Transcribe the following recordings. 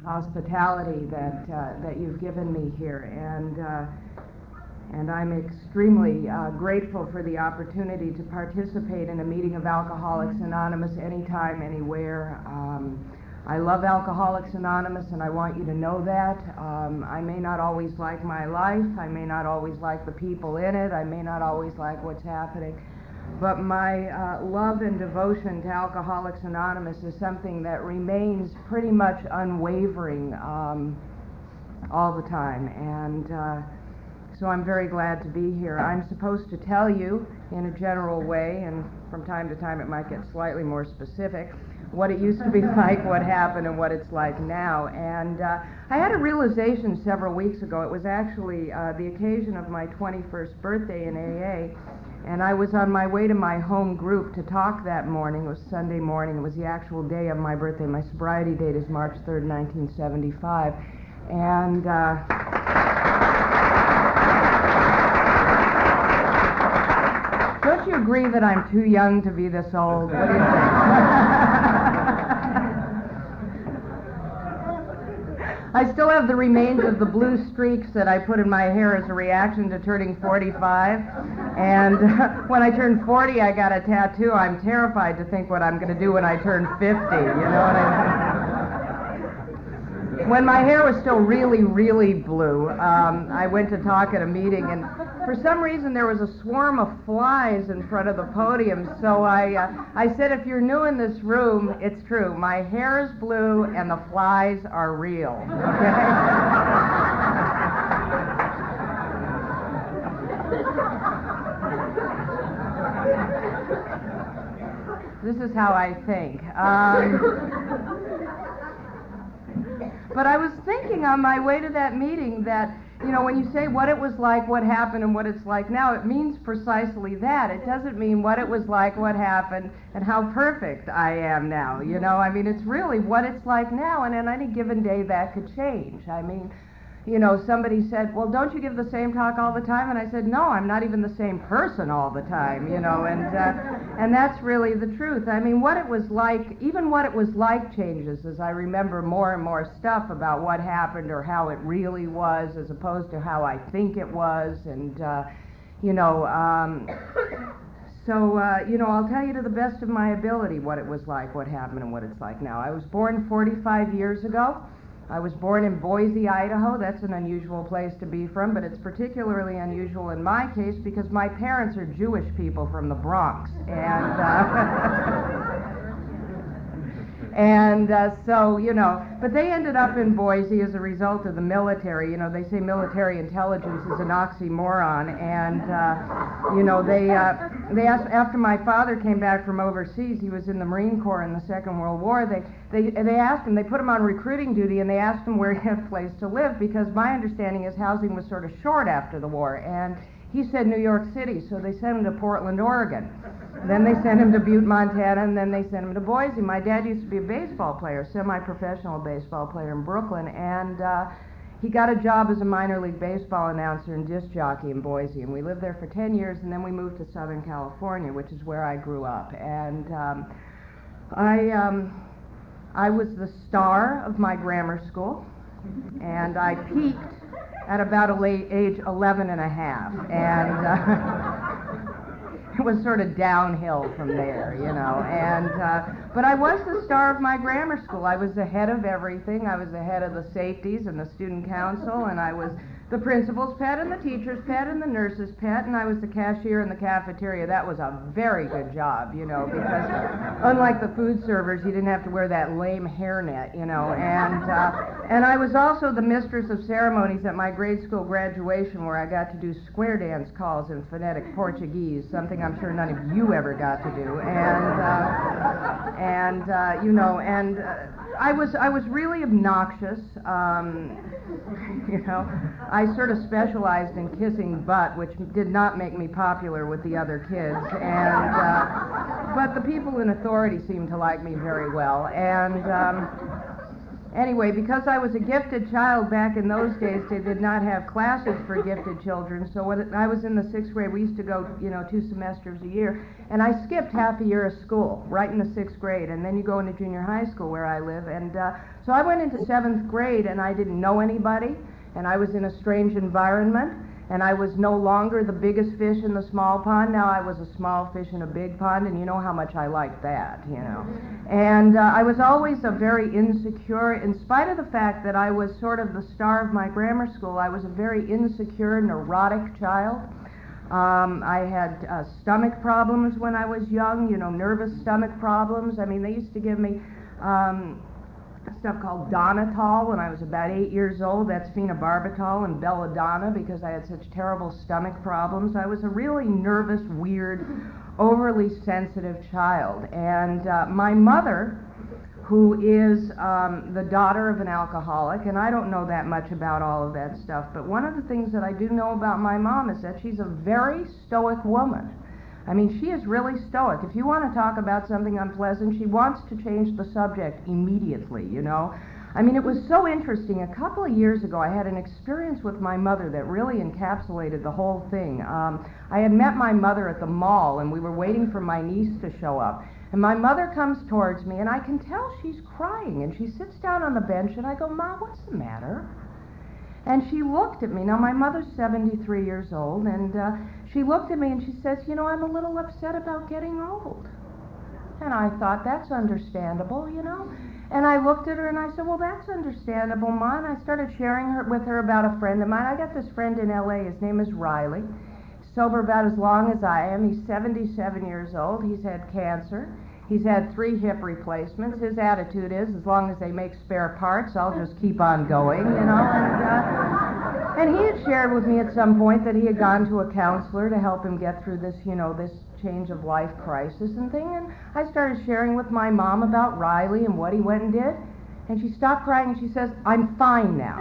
hospitality that you've given me here, and I'm extremely grateful for the opportunity to participate in a meeting of Alcoholics Anonymous anytime, anywhere. I love Alcoholics Anonymous, and I want you to know that. I may not always like my life, I may not always like the people in it, I may not always like what's happening, but my love and devotion to Alcoholics Anonymous is something that remains pretty much unwavering all the time, and so I'm very glad to be here. I'm supposed to tell you in a general way, and from time to time it might get slightly more specific, what it used to be like, what happened, and what it's like now. And I had a realization several weeks ago. It was actually the occasion of my 21st birthday in AA, and I was on my way to my home group to talk that morning. It was Sunday morning. It was the actual day of my birthday. My sobriety date is March 3rd, 1975. And don't you agree that I'm too young to be this old? What do you think? I still have the remains of the blue streaks that I put in my hair as a reaction to turning 45. And when I turned 40, I got a tattoo. I'm terrified to think what I'm going to do when I turn 50. You know what I mean? When my hair was still really, really blue, I went to talk at a meeting, and for some reason there was a swarm of flies in front of the podium, so I said, if you're new in this room, it's true. My hair is blue and the flies are real. Okay? This is how I think. But I was thinking on my way to that meeting that, you know, when you say what it was like, what happened, and what it's like now, it means precisely that. It doesn't mean what it was like, what happened, and how perfect I am now, you know. I mean, it's really what it's like now, and on any given day that could change. I mean, you know, somebody said, well, don't you give the same talk all the time? And I said, no, I'm not even the same person all the time, you know, and that's really the truth. I mean, what it was like, even what it was like changes as I remember more and more stuff about what happened or how it really was as opposed to how I think it was, and, you know, you know, I'll tell you to the best of my ability what it was like, what happened, and what it's like now. I was born 45 years ago. I was born in Boise, Idaho. That's an unusual place to be from, but it's particularly unusual in my case because my parents are Jewish people from the Bronx. And so, you know, but they ended up in Boise as a result of the military. You know, they say military intelligence is an oxymoron, and, you know, they asked, after my father came back from overseas, he was in the Marine Corps in the Second World War, they asked him, they put him on recruiting duty, and they asked him where he had a place to live, because my understanding is housing was sort of short after the war, and he said New York City, so they sent him to Portland, Oregon. Then they sent him to Butte, Montana, and then they sent him to Boise. My dad used to be a baseball player, semi-professional baseball player in Brooklyn, and he got a job as a minor league baseball announcer and disc jockey in Boise, and we lived there for 10 years, and then we moved to Southern California, which is where I grew up. And I was the star of my grammar school, and I peaked at about age 11 and a half, and it was sort of downhill from there, you know. And but I was the star of my grammar school. I was the head of everything. I was the head of the safeties and the student council, and I was the principal's pet and the teacher's pet and the nurse's pet, and I was the cashier in the cafeteria. That was a very good job, you know, because unlike the food servers, you didn't have to wear that lame hairnet, you know. And I was also the mistress of ceremonies at my grade school graduation, where I got to do square dance calls in phonetic Portuguese, something I'm sure none of you ever got to do. And you know, and I was really obnoxious. You know, I sort of specialized in kissing butt, which did not make me popular with the other kids. And but the people in authority seemed to like me very well. Anyway, because I was a gifted child back in those days, they did not have classes for gifted children. So when I was in the 6th grade, we used to go, 2 semesters a year, and I skipped half a year of school right in the 6th grade, and then you go into junior high school where I live, and so I went into 7th grade, and I didn't know anybody, and I was in a strange environment, and I was no longer the biggest fish in the small pond. Now I was a small fish in a big pond, and you know how much I liked that, And I was always a very insecure, in spite of the fact that I was sort of the star of my grammar school, I was a very insecure, neurotic child. I had stomach problems when I was young, nervous stomach problems. I mean, they used to give me stuff called Donatol when I was about 8 years old. That's phenobarbital and belladonna because I had such terrible stomach problems. I was a really nervous, weird, overly sensitive child. And my mother, who is the daughter of an alcoholic, and I don't know that much about all of that stuff, but one of the things that I do know about my mom is that she's a very stoic woman. I mean, she is really stoic. If you want to talk about something unpleasant, she wants to change the subject immediately, I mean, it was so interesting. A couple of years ago, I had an experience with my mother that really encapsulated the whole thing. I had met my mother at the mall, and we were waiting for my niece to show up. And my mother comes towards me, and I can tell she's crying. And she sits down on the bench, and I go, "Ma, what's the matter?" And she looked at me. Now, my mother's 73 years old, and she looked at me and she says, "I'm a little upset about getting old." And I thought, that's understandable, And I looked at her and I said, "Well, that's understandable, Ma." And I started sharing with her about a friend of mine. I got this friend in L.A. His name is Riley. He's sober about as long as I am. He's 77 years old. He's had cancer. He's had 3 hip replacements. His attitude is, as long as they make spare parts, I'll just keep on going, And he had shared with me at some point that he had gone to a counselor to help him get through this, this change of life crisis and thing. And I started sharing with my mom about Riley and what he went and did. And she stopped crying and she says, "I'm fine now."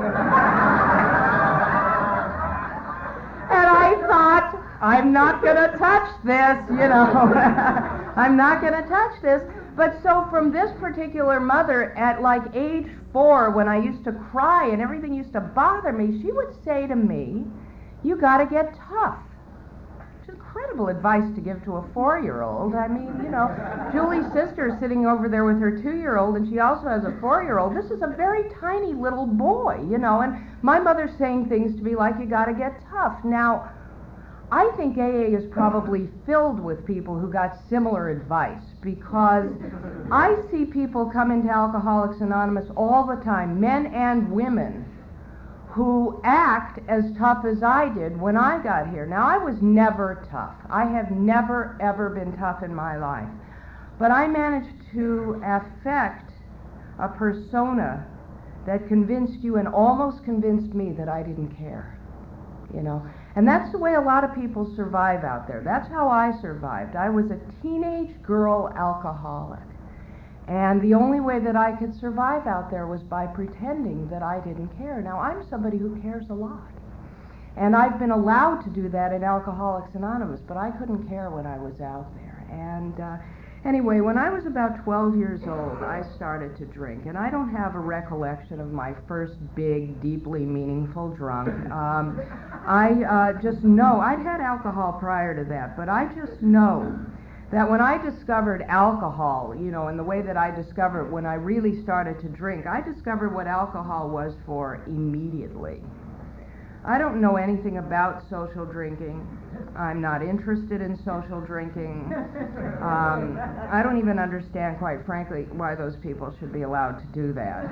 And I thought, I'm not going to touch this, I'm not going to touch this. But so from this particular mother, at like age 4, when I used to cry and everything used to bother me, she would say to me, "You got to get tough." It's incredible advice to give to a 4-year-old. I mean, Julie's sister is sitting over there with her 2-year-old, and she also has a 4-year-old. This is a very tiny little boy, and my mother's saying things to me like, "You got to get tough." Now, I think AA is probably filled with people who got similar advice, because I see people come into Alcoholics Anonymous all the time, men and women, who act as tough as I did when I got here. Now, I was never tough. I have never, ever been tough in my life. But I managed to affect a persona that convinced you and almost convinced me that I didn't care, And that's the way a lot of people survive out there. That's how I survived. I was a teenage girl alcoholic. And the only way that I could survive out there was by pretending that I didn't care. Now, I'm somebody who cares a lot. And I've been allowed to do that in Alcoholics Anonymous, but I couldn't care when I was out there. And anyway, when I was about 12 years old, I started to drink. And I don't have a recollection of my first big, deeply meaningful drunk. I just know, I'd had alcohol prior to that, but I just know that when I discovered alcohol, and the way that I discovered when I really started to drink, I discovered what alcohol was for immediately. I don't know anything about social drinking. I'm not interested in social drinking. I don't even understand, quite frankly, why those people should be allowed to do that.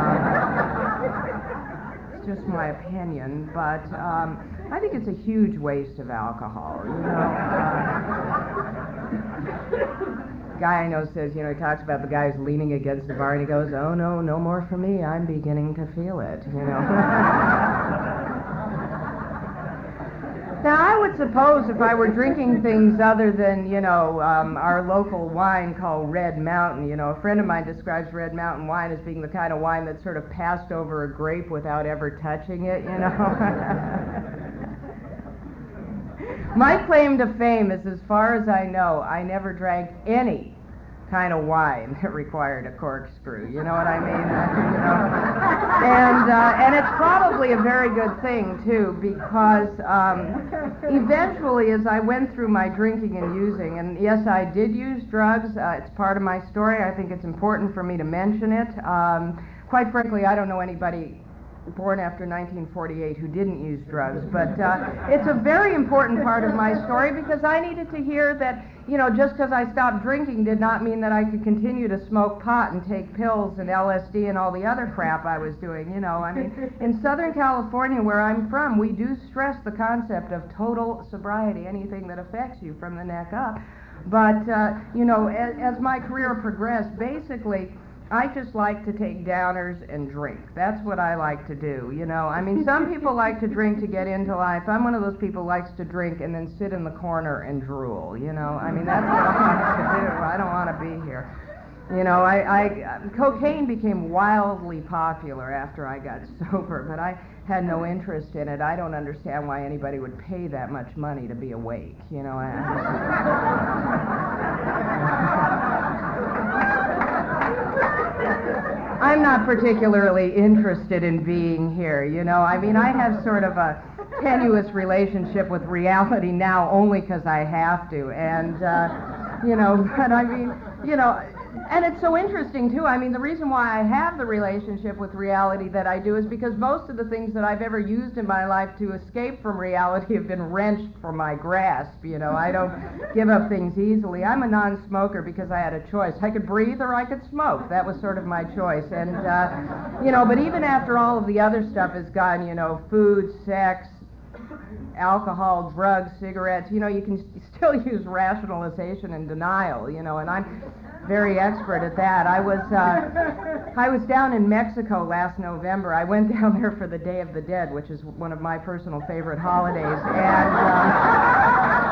It's just my opinion, but I think it's a huge waste of alcohol, Guy I know says, he talks about the guy who's leaning against the bar and he goes, "Oh no, no more for me, I'm beginning to feel it," Now, I would suppose if I were drinking things other than, our local wine called Red Mountain, a friend of mine describes Red Mountain wine as being the kind of wine that sort of passed over a grape without ever touching it, My claim to fame is, as far as I know, I never drank any kind of wine that required a corkscrew. You know what I mean? And it's probably a very good thing too, because eventually, as I went through my drinking and using, and yes, I did use drugs. It's part of my story. I think it's important for me to mention it. Quite frankly, I don't know anybody born after 1948 who didn't use drugs, but it's a very important part of my story, because I needed to hear that, you know, just because I stopped drinking did not mean that I could continue to smoke pot and take pills and LSD and all the other crap I was doing. You know, I mean, in Southern California, where I'm from, we do stress the concept of total sobriety, anything that affects you from the neck up. But, you know, as my career progressed, basically, I just like to take downers and drink. That's what I like to do, you know. I mean, some people like to drink to get into life. I'm one of those people who likes to drink and then sit in the corner and drool, you know. I mean, that's what I like to do. I don't want to be here. You know, cocaine became wildly popular after I got sober, but I had no interest in it. I don't understand why anybody would pay that much money to be awake, you know. I'm not particularly interested in being here, you know. I mean, I have sort of a tenuous relationship with reality now only because I have to. And, you know, but I mean, you know, and it's so interesting, too. I mean, the reason why I have the relationship with reality that I do is because most of the things that I've ever used in my life to escape from reality have been wrenched from my grasp, you know. I don't give up things easily. I'm a non-smoker because I had a choice. I could breathe or I could smoke. That was sort of my choice. And, you know, but even after all of the other stuff is gone, you know, food, sex, alcohol, drugs, cigarettes, you know, you can still use rationalization and denial, you know, and I'm very expert at that. I was down in Mexico last November. I went down there for the Day of the Dead, which is one of my personal favorite holidays, and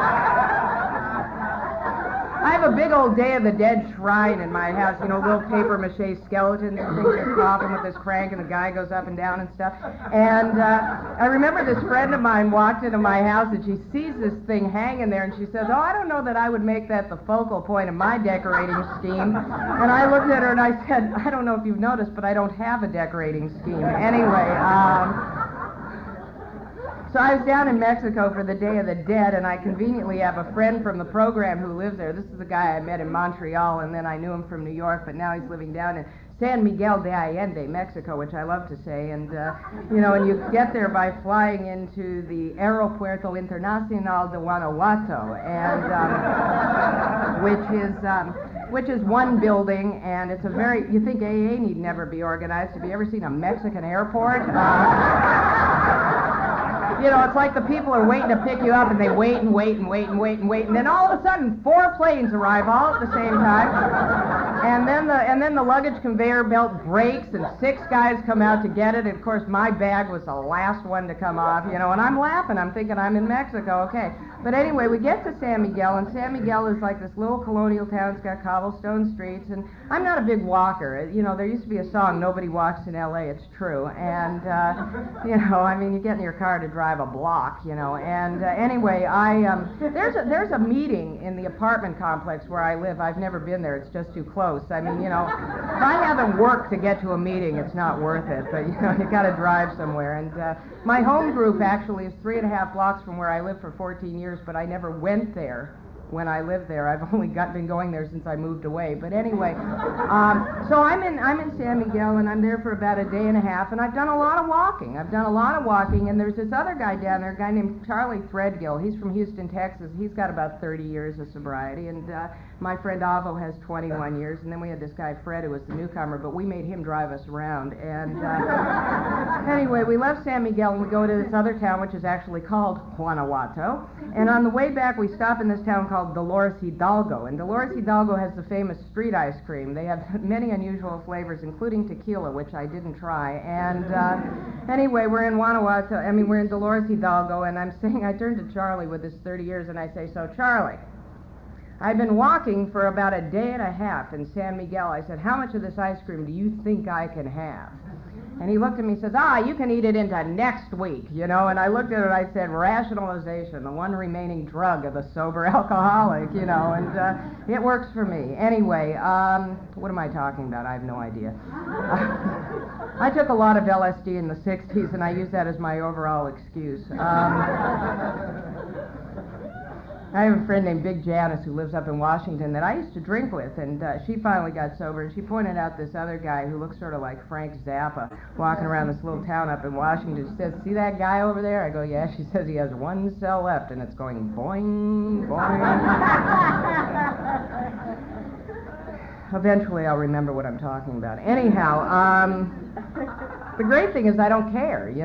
I have a big old Day of the Dead shrine in my house, you know, little paper mache skeletons and things that coffin with this crank, and the guy goes up and down and stuff. And I remember this friend of mine walked into my house, and she sees this thing hanging there, and she says, "Oh, I don't know that I would make that the focal point of my decorating scheme." And I looked at her and I said, "I don't know if you've noticed, but I don't have a decorating scheme." Anyway, so I was down in Mexico for the Day of the Dead, and I conveniently have a friend from the program who lives there. This is a guy I met in Montreal, and then I knew him from New York, but now he's living down in San Miguel de Allende, Mexico, which I love to say. And, you know, and you get there by flying into the Aeropuerto Internacional de Guanajuato, and which is one building, and it's a very, you think AA need never be organized. Have you ever seen a Mexican airport? You know, it's like the people are waiting to pick you up, and they wait and wait and wait and wait and wait, and then all of a sudden 4 planes arrive all at the same time, and then the luggage conveyor belt breaks, and 6 guys come out to get it. And of course, my bag was the last one to come off, you know, and I'm laughing. I'm thinking I'm in Mexico, okay. But anyway, we get to San Miguel, and San Miguel is like this little colonial town. It's got cobblestone streets, and I'm not a big walker. You know, there used to be a song, "Nobody Walks in L.A." It's true, and you know, I mean, you get in your car to drive a block, you know. And anyway, there's a meeting in the apartment complex where I live. I've never been there. It's just too close. I mean, you know, if I haven't worked to get to a meeting, it's not worth it. But you know, you got to drive somewhere. And my home group actually is 3.5 blocks from where I lived for 14 years, but I never went there when I lived there. I've only been going there since I moved away. But anyway, so I'm in San Miguel, and I'm there for about a day and a half, and I've done a lot of walking. And there's this other guy down there, a guy named Charlie Threadgill. He's from Houston, Texas. He's got about 30 years of sobriety, and my friend Avo has 21 years, and then we had this guy Fred who was the newcomer, but we made him drive us around. And anyway, we left San Miguel, and we go to this other town, which is actually called Guanajuato, and on the way back we stop in this town called Dolores Hidalgo, and Dolores Hidalgo has the famous street ice cream. They have many unusual flavors, including tequila, which I didn't try. And anyway, we're in Dolores Hidalgo, and I turned to Charlie with his 30 years, and I say, "So Charlie, I've been walking for about a day and a half in San Miguel." I said, "How much of this ice cream do you think I can have?" And he looked at me and says, you can eat it into next week, and I looked at it and I said, rationalization, the one remaining drug of the sober alcoholic, and it works for me. Anyway, what am I talking about? I have no idea. I took a lot of LSD in the 60s, and I use that as my overall excuse. I have a friend named Big Janice who lives up in Washington that I used to drink with, and she finally got sober, and she pointed out this other guy who looks sort of like Frank Zappa walking around this little town up in Washington. She says, see that guy over there? I go, yeah. She says he has one cell left, and it's going boing, boing. Eventually I'll remember what I'm talking about. Anyhow, the great thing is I don't care,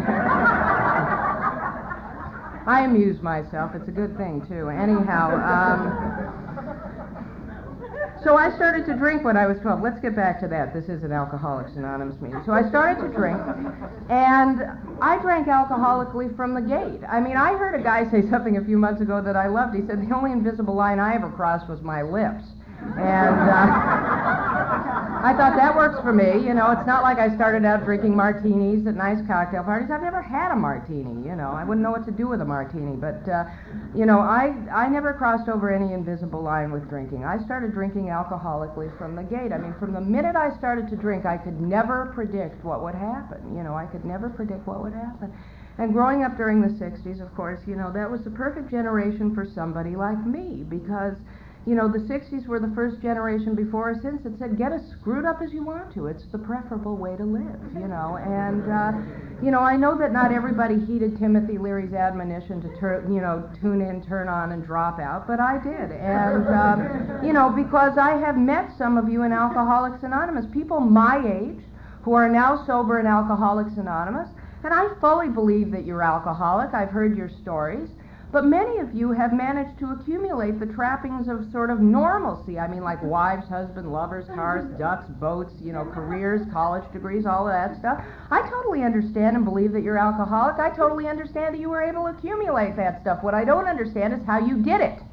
I amuse myself. It's a good thing, too. Anyhow, so I started to drink when I was 12. Let's get back to that. This is an Alcoholics Anonymous meeting. So I started to drink, and I drank alcoholically from the gate. I mean, I heard a guy say something a few months ago that I loved. He said, the only invisible line I ever crossed was my lips. And I thought that works for me. It's not like I started out drinking martinis at nice cocktail parties. I've never had a martini, I wouldn't know what to do with a martini. But, I never crossed over any invisible line with drinking. I started drinking alcoholically from the gate. I mean, from the minute I started to drink, I could never predict what would happen. I could never predict what would happen. And growing up during the 60s, of course, that was the perfect generation for somebody like me, because the 60s were the first generation before or since that said, get as screwed up as you want to. It's the preferable way to live, And, I know that not everybody heeded Timothy Leary's admonition to, tune in, turn on, and drop out, but I did. And, because I have met some of you in Alcoholics Anonymous, people my age who are now sober in Alcoholics Anonymous, and I fully believe that you're alcoholic. I've heard your stories. But many of you have managed to accumulate the trappings of sort of normalcy. I mean, like wives, husbands, lovers, cars, ducks, boats, careers, college degrees, all of that stuff. I totally understand and believe that you're alcoholic. I totally understand that you were able to accumulate that stuff. What I don't understand is how you did it.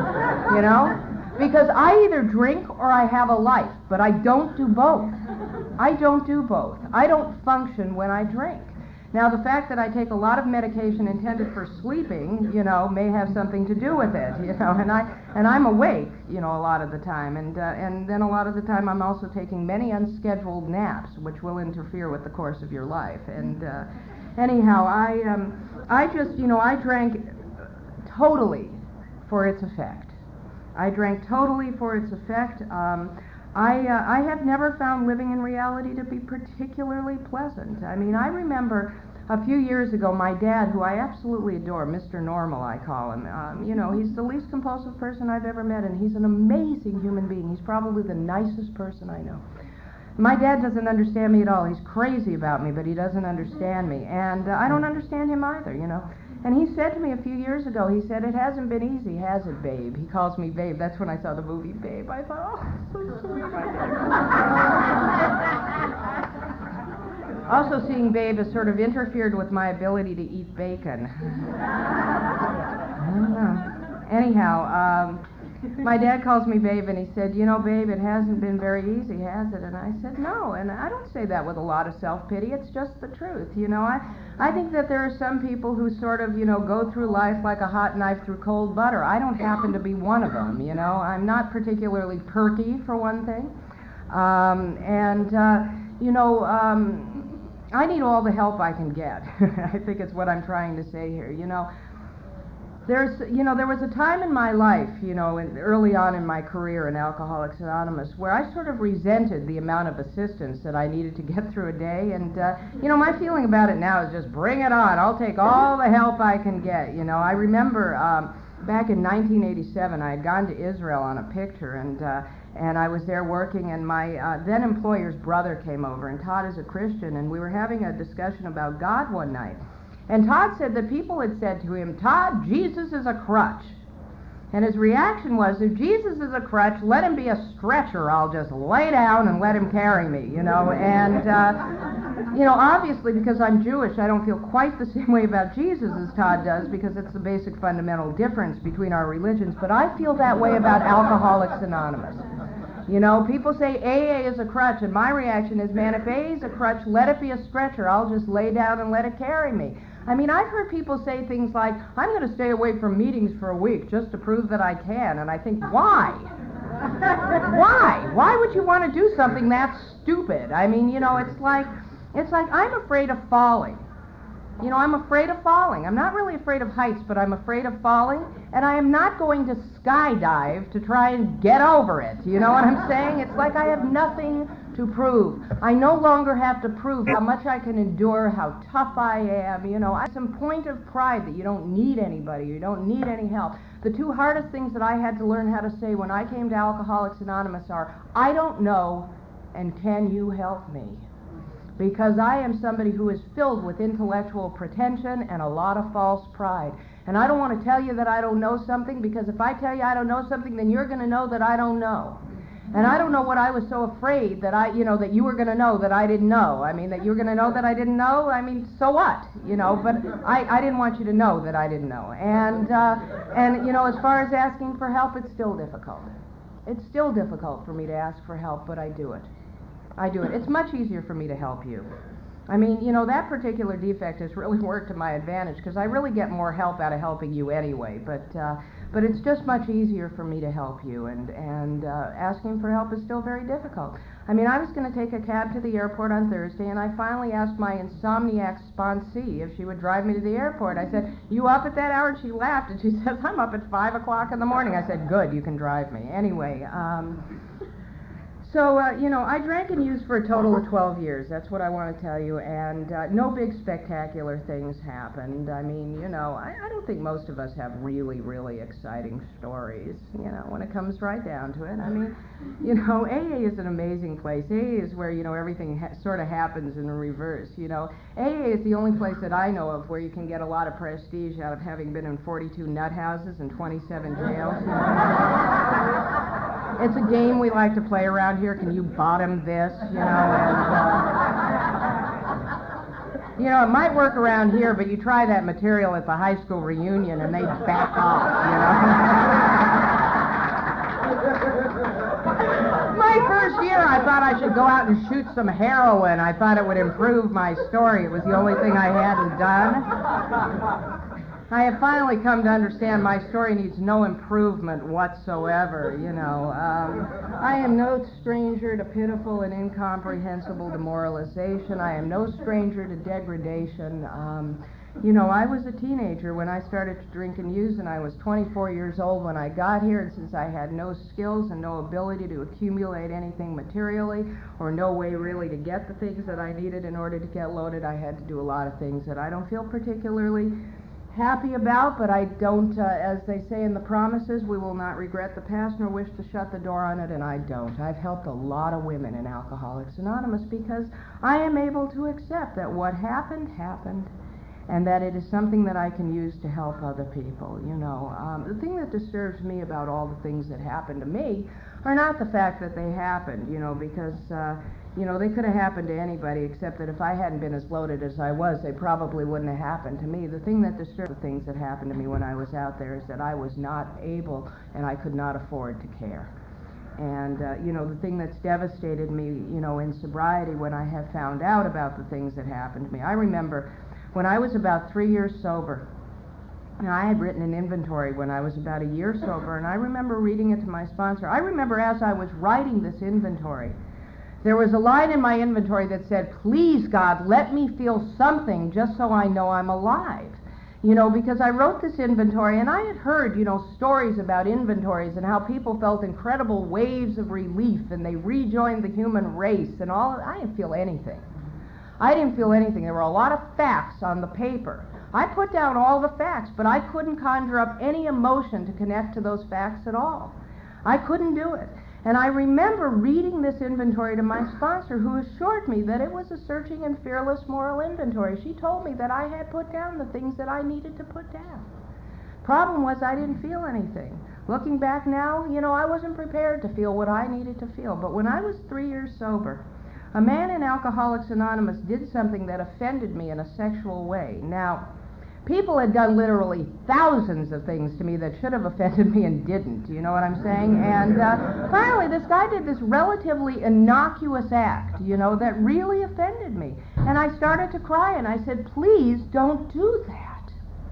Because I either drink or I have a life, but I don't do both. I don't do both. I don't function when I drink. Now, the fact that I take a lot of medication intended for sleeping, may have something to do with it, and I'm awake, a lot of the time, and then a lot of the time I'm also taking many unscheduled naps, which will interfere with the course of your life. And anyhow, I drank totally for its effect. I drank totally for its effect. I have never found living in reality to be particularly pleasant. I mean, I remember a few years ago, my dad, who I absolutely adore, Mr. Normal, I call him, he's the least compulsive person I've ever met, and he's an amazing human being. He's probably the nicest person I know. My dad doesn't understand me at all. He's crazy about me, but he doesn't understand me, and I don't understand him either, And he said to me a few years ago, he said, it hasn't been easy, has it, babe? He calls me babe. That's when I saw the movie Babe. I thought, so sweet, my dad. Also, seeing Babe has sort of interfered with my ability to eat bacon. I don't know. Anyhow, my dad calls me Babe, and he said, Babe, it hasn't been very easy, has it? And I said, no. And I don't say that with a lot of self-pity. It's just the truth. I think that there are some people who sort of, go through life like a hot knife through cold butter. I don't happen to be one of them, I'm not particularly perky, for one thing. I need all the help I can get. I think it's what I'm trying to say here. There was a time in my life, early on in my career in Alcoholics Anonymous, where I sort of resented the amount of assistance that I needed to get through a day. And, my feeling about it now is just bring it on. I'll take all the help I can get. I remember back in 1987, I had gone to Israel on a picture, and I was there working, and my then employer's brother came over, and Todd is a Christian, and we were having a discussion about God one night. And Todd said that people had said to him, Todd, Jesus is a crutch. And his reaction was, if Jesus is a crutch, let him be a stretcher. I'll just lay down and let him carry me, And, obviously, because I'm Jewish, I don't feel quite the same way about Jesus as Todd does, because it's the basic fundamental difference between our religions. But I feel that way about Alcoholics Anonymous. You know, people say AA is a crutch, and my reaction is, man, if AA is a crutch, let it be a stretcher. I'll just lay down and let it carry me. I mean, I've heard people say things like, I'm going to stay away from meetings for a week just to prove that I can. And I think, why? Why? Why would you want to do something that stupid? I mean, you know, it's like I'm afraid of falling. You know, I'm afraid of falling. I'm not really afraid of heights, but I'm afraid of falling, and I am not going to skydive to try and get over it. You know what I'm saying? It's like I have nothing to prove. I no longer have to prove how much I can endure, how tough I am. You know, I have some point of pride that you don't need anybody, you don't need any help. The two hardest things that I had to learn how to say when I came to Alcoholics Anonymous are, I don't know, and can you help me? Because I am somebody who is filled with intellectual pretension and a lot of false pride. And I don't want to tell you that I don't know something, because if I tell you I don't know something, then you're going to know that I don't know. And I don't know what I was so afraid that that you were going to know that I didn't know. I mean, that you were going to know that I didn't know. I mean, so what? You know, but I didn't want you to know that I didn't know. And you know, as far as asking for help, it's still difficult. It's still difficult for me to ask for help, but I do it. I do it. It's much easier for me to help you. I mean, you know, that particular defect has really worked to my advantage, because I really get more help out of helping you anyway. But it's just much easier for me to help you, and asking for help is still very difficult. I mean, I was going to take a cab to the airport on Thursday, and I finally asked my insomniac sponsee if she would drive me to the airport. I said, "You up at that hour?" And she laughed, and she says, "I'm up at 5 o'clock in the morning." I said, "Good, you can drive me." Anyway, So, you know, I drank and used for a total of 12 years. That's what I want to tell you. And no big spectacular things happened. I mean, you know, I don't think most of us have really, really exciting stories, you know, when it comes right down to it. I mean, you know, AA is an amazing place. AA is where, you know, everything sort of happens in reverse, you know. AA is the only place that I know of where you can get a lot of prestige out of having been in 42 nut houses and 27 jails. You know? It's a game we like to play around here. Can you bottom this? You know, and you know, it might work around here, but you try that material at the high school reunion and they back off. You know. My first year, I thought I should go out and shoot some heroin. I thought it would improve my story. It was the only thing I hadn't done. I have finally come to understand my story needs no improvement whatsoever, you know. I am no stranger to pitiful and incomprehensible demoralization. I am no stranger to degradation. You know, I was a teenager when I started to drink and use, and I was 24 years old when I got here, and since I had no skills and no ability to accumulate anything materially, or no way really to get the things that I needed in order to get loaded, I had to do a lot of things that I don't feel particularly happy about, but I don't, as they say in the promises, we will not regret the past nor wish to shut the door on it, and I don't. I've helped a lot of women in Alcoholics Anonymous because I am able to accept that what happened, happened, and that it is something that I can use to help other people, you know. The thing that disturbs me about all the things that happened to me are not the fact that they happened, you know, because you know, they could have happened to anybody, except that if I hadn't been as loaded as I was, they probably wouldn't have happened to me. The thing that disturbed the things that happened to me when I was out there is that I was not able and I could not afford to care. And, you know, the thing that's devastated me, you know, in sobriety when I have found out about the things that happened to me. I remember when I was about 3 years sober, and I had written an inventory when I was about a year sober, and I remember reading it to my sponsor. I remember as I was writing this inventory, there was a line in my inventory that said, "Please, God, let me feel something just so I know I'm alive." You know, because I wrote this inventory, and I had heard, you know, stories about inventories and how people felt incredible waves of relief and they rejoined the human race and all. I didn't feel anything. I didn't feel anything. There were a lot of facts on the paper. I put down all the facts, but I couldn't conjure up any emotion to connect to those facts at all. I couldn't do it. And I remember reading this inventory to my sponsor, who assured me that it was a searching and fearless moral inventory. She told me that I had put down the things that I needed to put down. Problem was, I didn't feel anything. Looking back now, you know, I wasn't prepared to feel what I needed to feel. But when I was 3 years sober, a man in Alcoholics Anonymous did something that offended me in a sexual way. Now, People had done literally thousands of things to me that should have offended me and didn't, you know what I'm saying? And finally, this guy did this relatively innocuous act, you know, that really offended me. And I started to cry, and I said, please don't do that.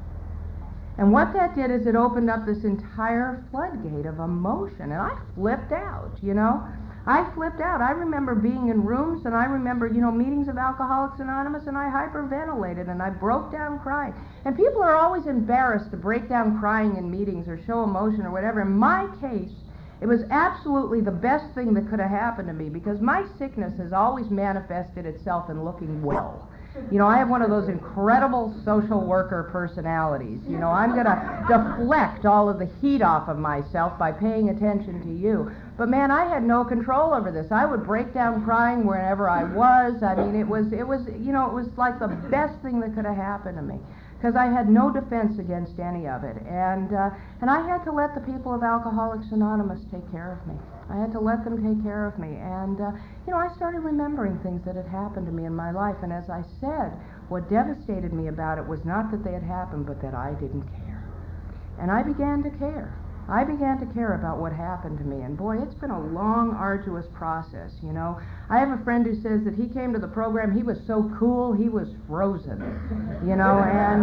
And what that did is it opened up this entire floodgate of emotion, and I flipped out, you know. I flipped out. I remember being in rooms, and I remember, you know, meetings of Alcoholics Anonymous, and I hyperventilated, and I broke down crying. And people are always embarrassed to break down crying in meetings or show emotion or whatever. In my case, it was absolutely the best thing that could have happened to me, because my sickness has always manifested itself in looking well. You know, I have one of those incredible social worker personalities. You know, I'm going to deflect all of the heat off of myself by paying attention to you. But man, I had no control over this. I would break down crying wherever I was. I mean, it was, you know, it was like the best thing that could have happened to me, because I had no defense against any of it. And I had to let the people of Alcoholics Anonymous take care of me. I had to let them take care of me. And, you know, I started remembering things that had happened to me in my life. And as I said, what devastated me about it was not that they had happened, but that I didn't care. And I began to care. I began to care about what happened to me. And boy, it's been a long, arduous process, you know. I have a friend who says that he came to the program, he was so cool, he was frozen, you know,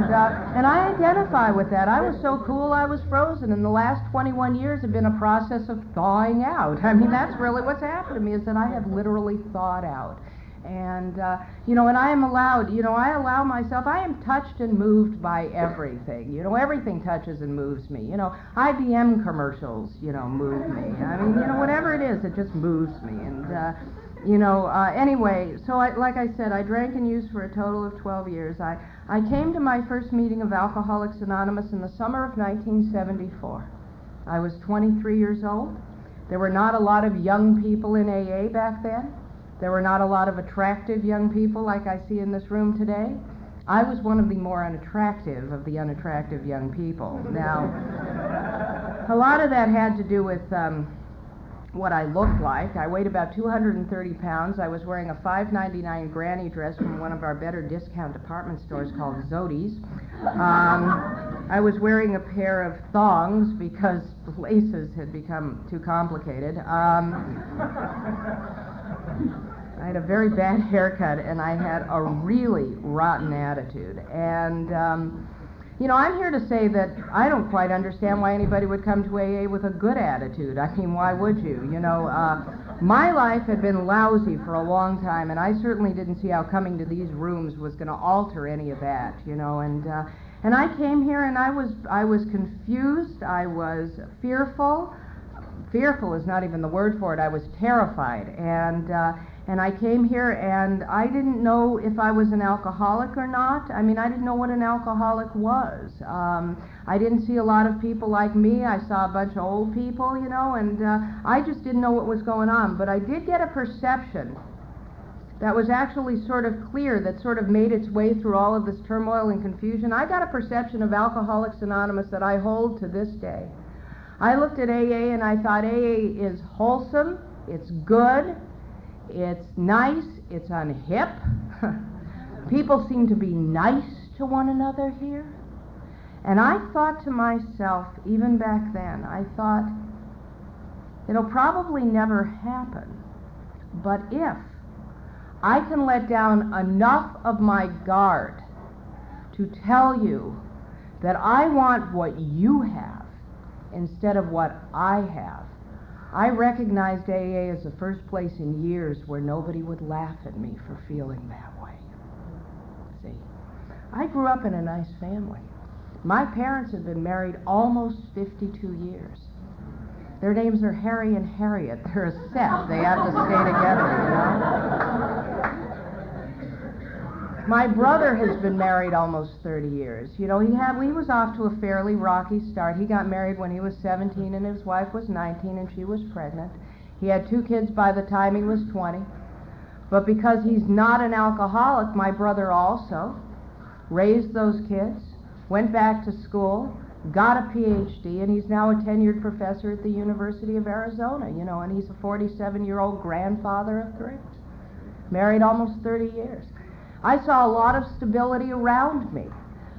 and I identify with that. I was so cool, I was frozen. And the last 21 years have been a process of thawing out. I mean, that's really what's happened to me, is that I have literally thawed out. And, you know, and I am allowed, you know, I allow myself, I am touched and moved by everything. You know, everything touches and moves me. You know, IBM commercials, you know, move me. I mean, you know, whatever it is, it just moves me. And, you know, anyway, so like I said, I drank and used for a total of 12 years. I came to my first meeting of Alcoholics Anonymous in the summer of 1974. I was 23 years old. There were not a lot of young people in AA back then. There were not a lot of attractive young people like I see in this room today. I was one of the more unattractive of the unattractive young people. Now, a lot of that had to do with what I looked like. I weighed about 230 pounds. I was wearing a $5.99 granny dress from one of our better discount department stores called Zodi's. I was wearing a pair of thongs because the laces had become too complicated. I had a very bad haircut, and I had a really rotten attitude. And, you know, I'm here to say that I don't quite understand why anybody would come to AA with a good attitude. I mean, why would you? You know, my life had been lousy for a long time, and I certainly didn't see how coming to these rooms was going to alter any of that, you know. And I came here, and I was confused. I was fearful. Fearful is not even the word for it. I was terrified. And I came here, and I didn't know if I was an alcoholic or not. I mean, I didn't know what an alcoholic was. I didn't see a lot of people like me. I saw a bunch of old people, you know, and I just didn't know what was going on. But I did get a perception that was actually sort of clear, that sort of made its way through all of this turmoil and confusion. I got a perception of Alcoholics Anonymous that I hold to this day. I looked at AA, and I thought AA is wholesome, it's good, it's nice, it's unhip. People seem to be nice to one another here. And I thought to myself, even back then, I thought, it'll probably never happen, but if I can let down enough of my guard to tell you that I want what you have instead of what I have, I recognized AA as the first place in years where nobody would laugh at me for feeling that way. See, I grew up in a nice family. My parents had been married almost 52 years. Their names are Harry and Harriet. They're a set. They have to stay together, you know? My brother has been married almost 30 years. You know, he was off to a fairly rocky start. He got married when he was 17, and his wife was 19, and she was pregnant. He had 2 kids by the time he was 20. But because he's not an alcoholic, my brother also raised those kids, went back to school, got a PhD, and he's now a tenured professor at the University of Arizona, you know, and he's a 47-year-old grandfather of 3. Married almost 30 years. I saw a lot of stability around me,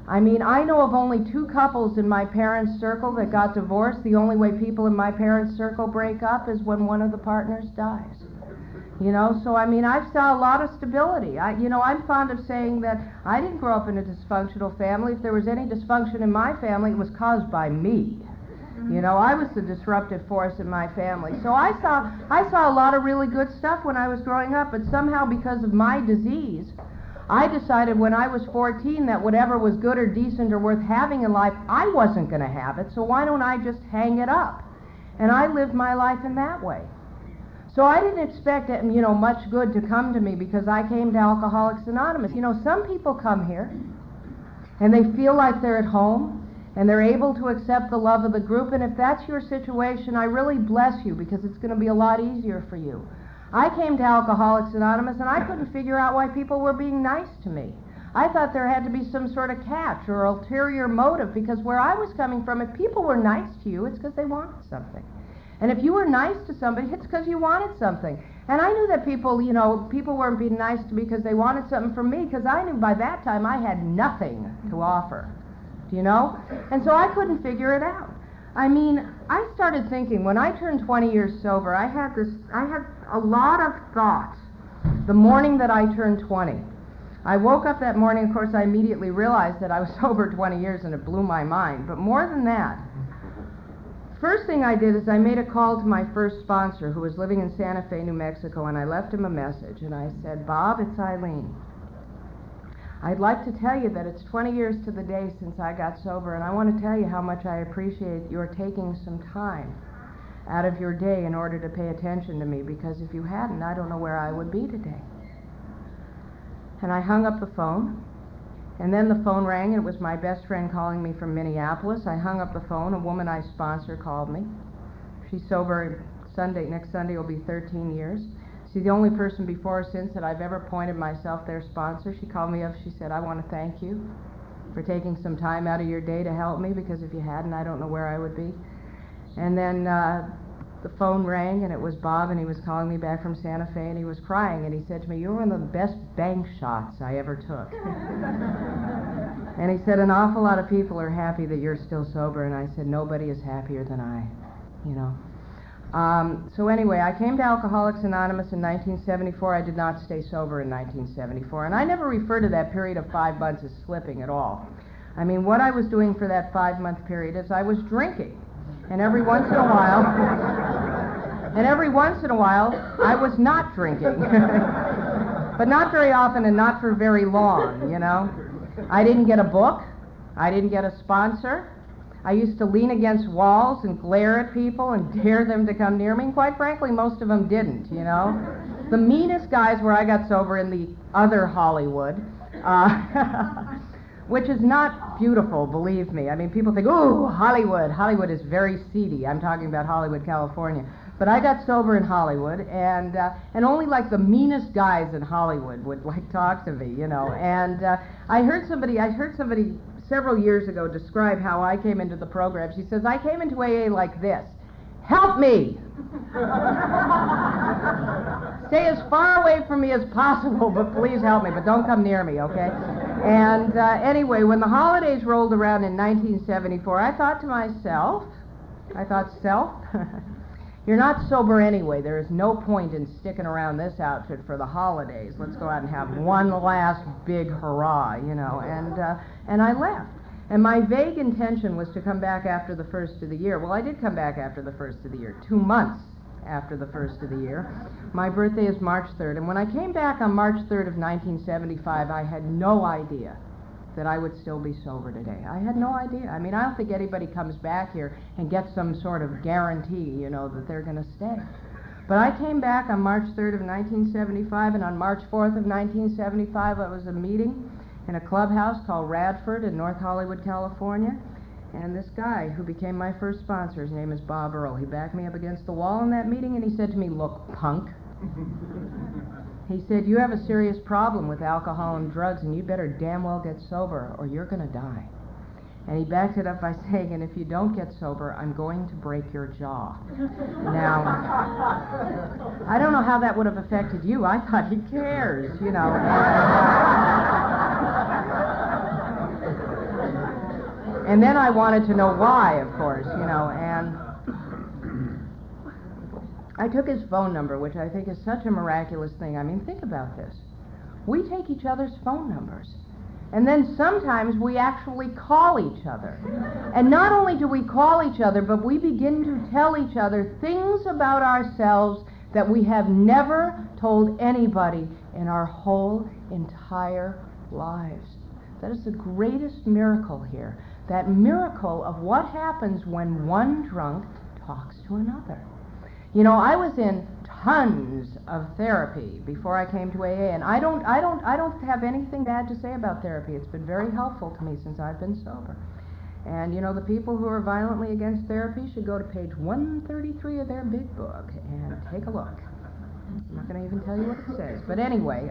I mean, I know of only 2 couples in my parents' circle that got divorced. The only way people in my parents' circle break up is when one of the partners dies. You know, so I mean, I've saw a lot of stability. I'm fond of saying that I didn't grow up in a dysfunctional family. If there was any dysfunction in my family, it was caused by me. You know, I was the disruptive force in my family. So I saw a lot of really good stuff when I was growing up, but somehow because of my disease, I decided when I was 14 that whatever was good or decent or worth having in life, I wasn't going to have it, so why don't I just hang it up? And I lived my life in that way. So I didn't expect, much good to come to me because I came to Alcoholics Anonymous. You know, some people come here and they feel like they're at home and they're able to accept the love of the group, and if that's your situation, I really bless you because it's going to be a lot easier for you. I came to Alcoholics Anonymous and I couldn't figure out why people were being nice to me. I thought there had to be some sort of catch or ulterior motive, because where I was coming from, if people were nice to you, it's because they wanted something. And if you were nice to somebody, it's because you wanted something. And I knew that people weren't being nice to me because they wanted something from me, because I knew by that time I had nothing to offer. Do you know? And so I couldn't figure it out. I mean, I started thinking, when I turned 20 years sober, I had a lot of thoughts the morning that I turned 20. I woke up that morning, of course, I immediately realized that I was sober 20 years, and it blew my mind. But more than that, first thing I did is I made a call to my first sponsor, who was living in Santa Fe, New Mexico, and I left him a message, and I said, "Bob, it's Eileen. I'd like to tell you that it's 20 years to the day since I got sober, and I want to tell you how much I appreciate your taking some time out of your day in order to pay attention to me, because if you hadn't, I don't know where I would be today." And I hung up the phone, and then the phone rang, and it was my best friend calling me from Minneapolis. I hung up the phone. A woman I sponsor called me. She's sober next Sunday will be 13 years. She's the only person before or since that I've ever appointed myself their sponsor. She called me up. She said, "I want to thank you for taking some time out of your day to help me, because if you hadn't, I don't know where I would be." And then the phone rang, and it was Bob, and he was calling me back from Santa Fe, and he was crying, and he said to me, "You were one of the best bank shots I ever took." And he said, "An awful lot of people are happy that you're still sober." And I said, "Nobody is happier than I, you know." So anyway, I came to Alcoholics Anonymous in 1974. I did not stay sober in 1974. And I never refer to that period of 5 months as slipping at all. I mean, what I was doing for that 5-month period is I was drinking. And every once in a while, I was not drinking. But not very often and not for very long, you know. I didn't get a book. I didn't get a sponsor. I used to lean against walls and glare at people and dare them to come near me. And quite frankly, most of them didn't, you know. The meanest guys where I got sober in the other Hollywood, which is not beautiful, believe me. I mean, people think, "Ooh, Hollywood. Hollywood is very seedy." I'm talking about Hollywood, California. But I got sober in Hollywood, and only like the meanest guys in Hollywood would like talk to me, you know. And I heard somebody several years ago describe how I came into the program. She says, "I came into AA like this: help me. Stay as far away from me as possible, but please help me, but don't come near me, okay?" And anyway, when the holidays rolled around in 1974, I thought to myself, "Self, you're not sober anyway. There is no point in sticking around this outfit for the holidays. Let's go out and have one last big hurrah, you know." And I left. And my vague intention was to come back after the first of the year. Well, I did come back after the first of the year, 2 months after the first of the year. My birthday is March 3rd. And when I came back on March 3rd of 1975, I had no idea that I would still be sober today. I had no idea. I mean, I don't think anybody comes back here and gets some sort of guarantee, you know, that they're going to stay. But I came back on March 3rd of 1975, and on March 4th of 1975, it was a meeting in a clubhouse called Radford in North Hollywood, California. And this guy who became my first sponsor, his name is Bob Earl, he backed me up against the wall in that meeting, and he said to me, "Look, punk," he said, "you have a serious problem with alcohol and drugs, and you better damn well get sober or you're going to die." And he backed it up by saying, "And if you don't get sober, I'm going to break your jaw." Now, I don't know how that would have affected you. I thought, he cares, you know. And then I wanted to know why, of course, and I took his phone number, which I think is such a miraculous thing. I mean, think about this. We take each other's phone numbers. And then sometimes we actually call each other. And not only do we call each other, but we begin to tell each other things about ourselves that we have never told anybody in our whole entire lives. That is the greatest miracle here. That miracle of what happens when one drunk talks to another. I was in tons of therapy before I came to AA, and I don't have anything bad to say about therapy. It's been very helpful to me since I've been sober. And the people who are violently against therapy should go to page 133 of their big book and take a look. I'm not going to even tell you what it says. But anyway,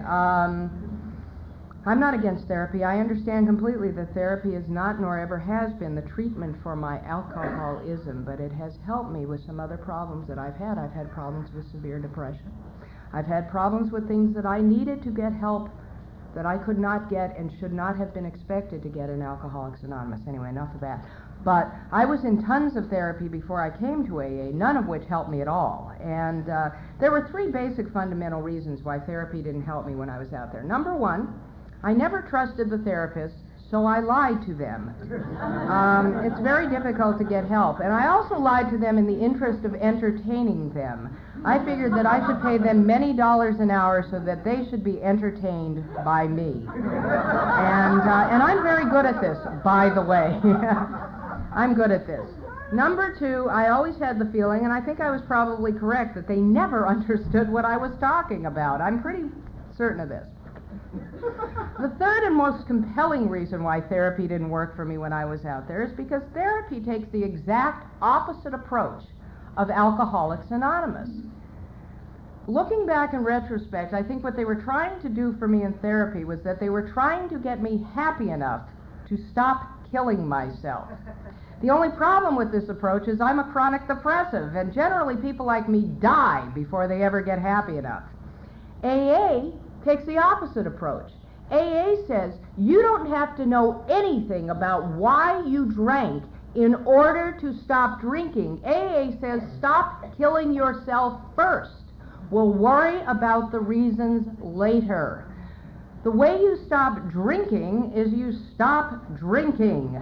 I'm not against therapy. I understand completely that therapy is not, nor ever has been, the treatment for my alcoholism, but it has helped me with some other problems that I've had. I've had problems with severe depression. I've had problems with things that I needed to get help that I could not get and should not have been expected to get in Alcoholics Anonymous. Anyway, enough of that. But I was in tons of therapy before I came to AA, none of which helped me at all. And there were three basic fundamental reasons why therapy didn't help me when I was out there. Number one, I never trusted the therapists, so I lied to them. It's very difficult to get help. And I also lied to them in the interest of entertaining them. I figured that I should pay them many dollars an hour so that they should be entertained by me. And I'm very good at this, by the way. I'm good at this. Number two, I always had the feeling, and I think I was probably correct, that they never understood what I was talking about. I'm pretty certain of this. The third and most compelling reason why therapy didn't work for me when I was out there is because therapy takes the exact opposite approach of Alcoholics Anonymous. Looking back in retrospect, I think what they were trying to do for me in therapy was that they were trying to get me happy enough to stop killing myself. The only problem with this approach is I'm a chronic depressive, and generally people like me die before they ever get happy enough. AA takes the opposite approach. AA says you don't have to know anything about why you drank in order to stop drinking. AA says stop killing yourself first. We'll worry about the reasons later. The way you stop drinking is you stop drinking.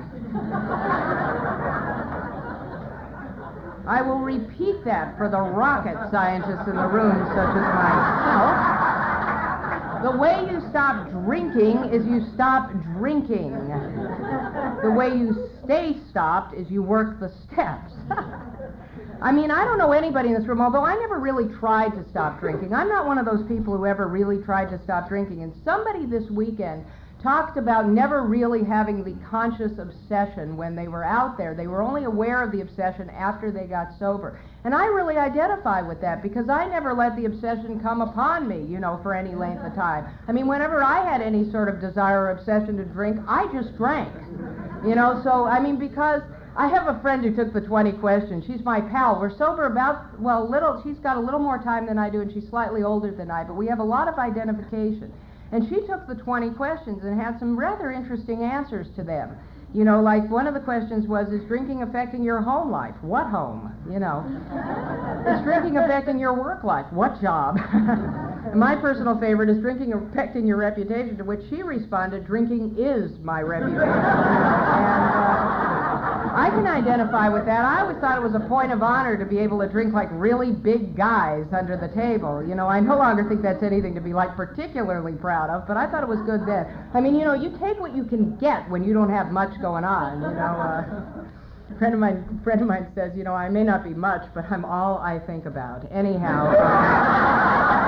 I will repeat that for the rocket scientists in the room, such as myself. The way you stop drinking is you stop drinking. The way you stay stopped is you work the steps. I mean, I don't know anybody in this room, although I never really tried to stop drinking. I'm not one of those people who ever really tried to stop drinking. And somebody this weekend talked about never really having the conscious obsession when they were out there. They were only aware of the obsession after they got sober. And I really identify with that because I never let the obsession come upon me, for any length of time. I mean, whenever I had any sort of desire or obsession to drink, I just drank. So, I mean, because I have a friend who took the 20 questions. She's my pal. We're sober she's got a little more time than I do, and she's slightly older than I, but we have a lot of identification. And she took the 20 questions and had some rather interesting answers to them. Like one of the questions was, is drinking affecting your home life? What home? Is drinking affecting your work life? What job? And my personal favorite is drinking affecting your reputation, to which she responded, drinking is my reputation. And I can identify with that. I always thought it was a point of honor to be able to drink like really big guys under the table. I no longer think that's anything to be like particularly proud of, but I thought it was good then. I mean, you take what you can get when you don't have much going on. A friend of mine says, I may not be much, but I'm all I think about. Anyhow.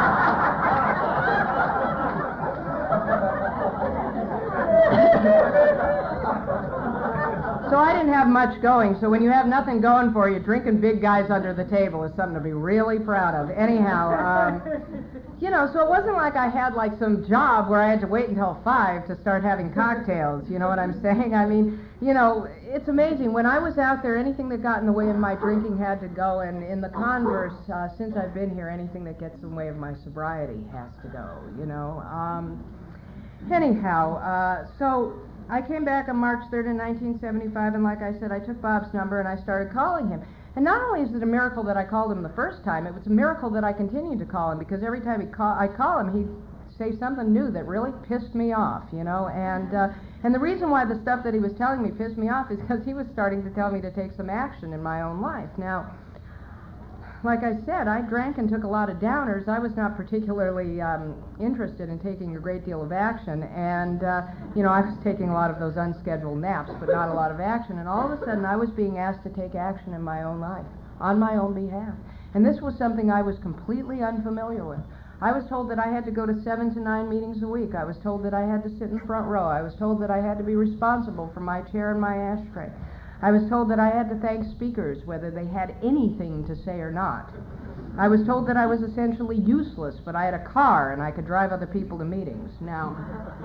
So I didn't have much going, so when you have nothing going for you, drinking big guys under the table is something to be really proud of. Anyhow, so it wasn't like I had like some job where I had to wait until 5 to start having cocktails, you know what I'm saying? I mean, it's amazing. When I was out there, anything that got in the way of my drinking had to go, and in the converse, since I've been here, anything that gets in the way of my sobriety has to go, Anyhow, so I came back on March 3rd in 1975, and like I said, I took Bob's number and I started calling him. And not only is it a miracle that I called him the first time, it was a miracle that I continued to call him, because every time I call him, he'd say something new that really pissed me off, you know. And the reason why the stuff that he was telling me pissed me off is because he was starting to tell me to take some action in my own life. Now, like I said, I drank and took a lot of downers. I was not particularly interested in taking a great deal of action, and you know, I was taking a lot of those unscheduled naps, but not a lot of action. And all of a sudden, I was being asked to take action in my own life, on my own behalf. And this was something I was completely unfamiliar with. I was told that I had to go to 7 to 9 meetings a week. I was told that I had to sit in the front row. I was told that I had to be responsible for my chair and my ashtray. I was told that I had to thank speakers, whether they had anything to say or not. I was told that I was essentially useless, but I had a car and I could drive other people to meetings. Now,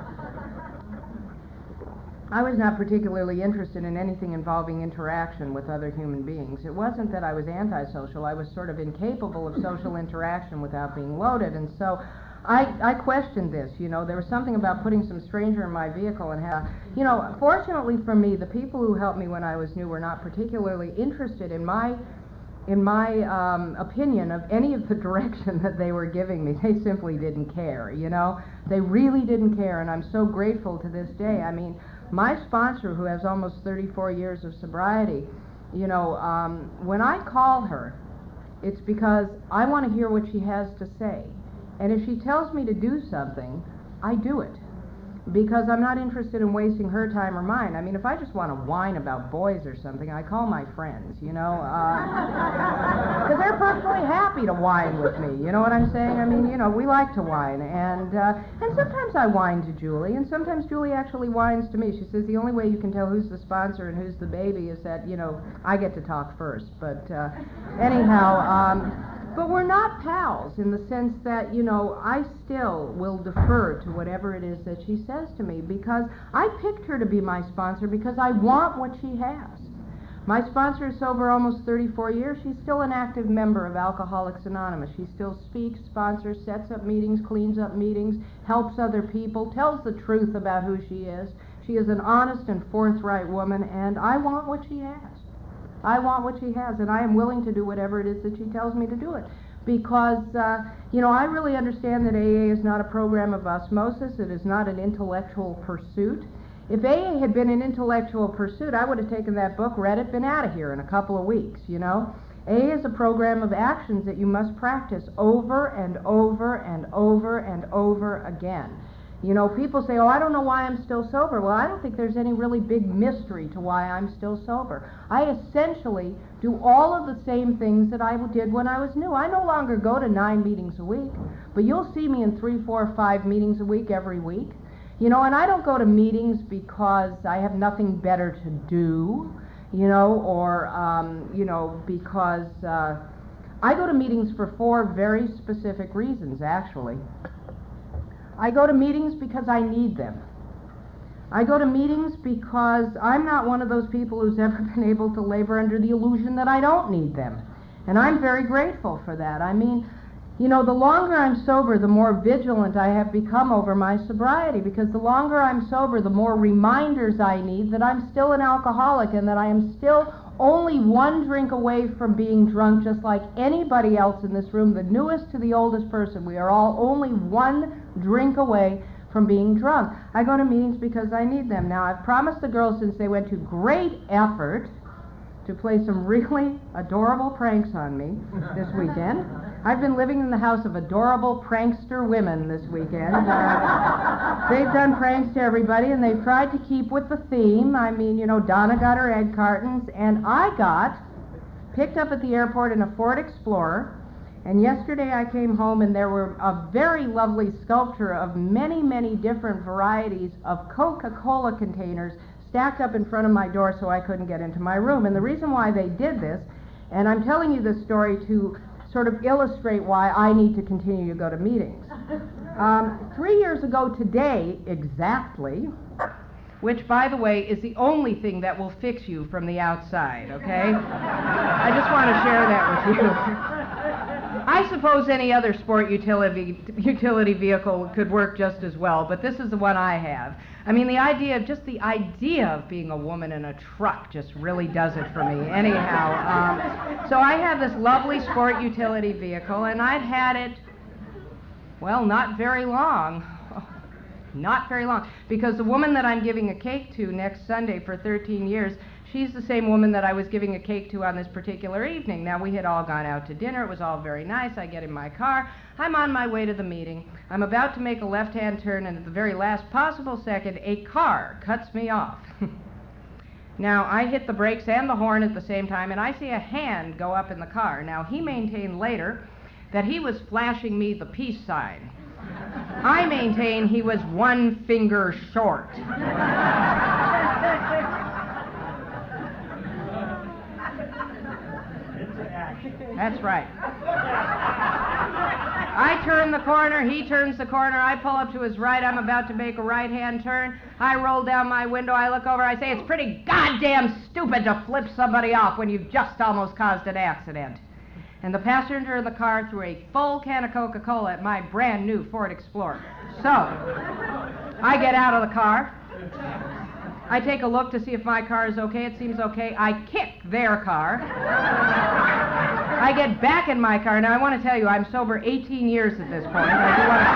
I was not particularly interested in anything involving interaction with other human beings. It wasn't that I was antisocial. I was sort of incapable of social interaction without being loaded, and so I questioned this. You know, there was something about putting some stranger in my vehicle and you know, fortunately for me, the people who helped me when I was new were not particularly interested in my opinion of any of the direction that they were giving me. They simply didn't care, you know. They really didn't care, and I'm so grateful to this day. I mean, my sponsor, who has almost 34 years of sobriety, you know, when I call her, it's because I want to hear what she has to say. And if she tells me to do something, I do it, because I'm not interested in wasting her time or mine. I mean, if I just want to whine about boys or something, I call my friends, you know, because they're perfectly happy to whine with me, you know what I'm saying? I mean, you know, we like to whine, and sometimes I whine to Julie, and sometimes Julie actually whines to me. She says the only way you can tell who's the sponsor and who's the baby is that, you know, I get to talk first, but anyhow, but we're not pals in the sense that, you know, I still will defer to whatever it is that she says to me, because I picked her to be my sponsor because I want what she has. My sponsor is sober almost 34 years. She's still an active member of Alcoholics Anonymous. She still speaks, sponsors, sets up meetings, cleans up meetings, helps other people, tells the truth about who she is. She is an honest and forthright woman, and I want what she has. I want what she has, and I am willing to do whatever it is that she tells me to do it. Because, you know, I really understand that AA is not a program of osmosis. It is not an intellectual pursuit. If AA had been an intellectual pursuit, I would have taken that book, read it, been out of here in a couple of weeks, you know. AA is a program of actions that you must practice over and over and over and over again. You know, people say, oh, I don't know why I'm still sober. Well, I don't think there's any really big mystery to why I'm still sober. I essentially do all of the same things that I did when I was new. I no longer go to 9 meetings a week, but you'll see me in 3, 4, 5 meetings a week every week. You know, and I don't go to meetings because I have nothing better to do, you know, or, you know, because I go to meetings for 4 very specific reasons, actually. I go to meetings because I need them. I go to meetings because I'm not one of those people who's ever been able to labor under the illusion that I don't need them. And I'm very grateful for that. I mean, you know, the longer I'm sober, the more vigilant I have become over my sobriety, because the longer I'm sober, the more reminders I need that I'm still an alcoholic and that I am still only 1 drink away from being drunk, just like anybody else in this room, the newest to the oldest person. We are all only 1 drink away from being drunk. I go to meetings because I need them. Now, I've promised the girls, since they went to great effort to play some really adorable pranks on me this weekend. I've been living in the house of adorable prankster women this weekend. They've done pranks to everybody, and they've tried to keep with the theme. I mean, you know, Donna got her egg cartons, and I got picked up at the airport in a Ford Explorer. And yesterday I came home, and there were a very lovely sculpture of many, many different varieties of Coca-Cola containers stacked up in front of my door so I couldn't get into my room. And the reason why they did this, and I'm telling you this story to sort of illustrate why I need to continue to go to meetings. 3 years ago today, exactly, which, by the way, is the only thing that will fix you from the outside, okay? I just want to share that with you. I suppose any other sport utility vehicle could work just as well, but this is the one I have. I mean, the idea of being a woman in a truck just really does it for me. Anyhow, so I have this lovely sport utility vehicle, and I've had it, well, not very long. Not very long. Because the woman that I'm giving a cake to next Sunday for 13 years, she's the same woman that I was giving a cake to on this particular evening. Now, we had all gone out to dinner. It was all very nice. I get in my car. I'm on my way to the meeting. I'm about to make a left-hand turn, and at the very last possible second, a car cuts me off. Now, I hit the brakes and the horn at the same time, and I see a hand go up in the car. Now, he maintained later that he was flashing me the peace sign. I maintain he was one finger short. That's right. I turn the corner, he turns the corner, I pull up to his right, I'm about to make a right-hand turn, I roll down my window, I look over, I say, it's pretty goddamn stupid to flip somebody off when you've just almost caused an accident. And the passenger in the car threw a full can of Coca-Cola at my brand new Ford Explorer. So, I get out of the car, I take a look to see if my car is okay, it seems okay, I kick their car. I get back in my car. Now, I want to tell you, I'm sober 18 years at this point. I do want to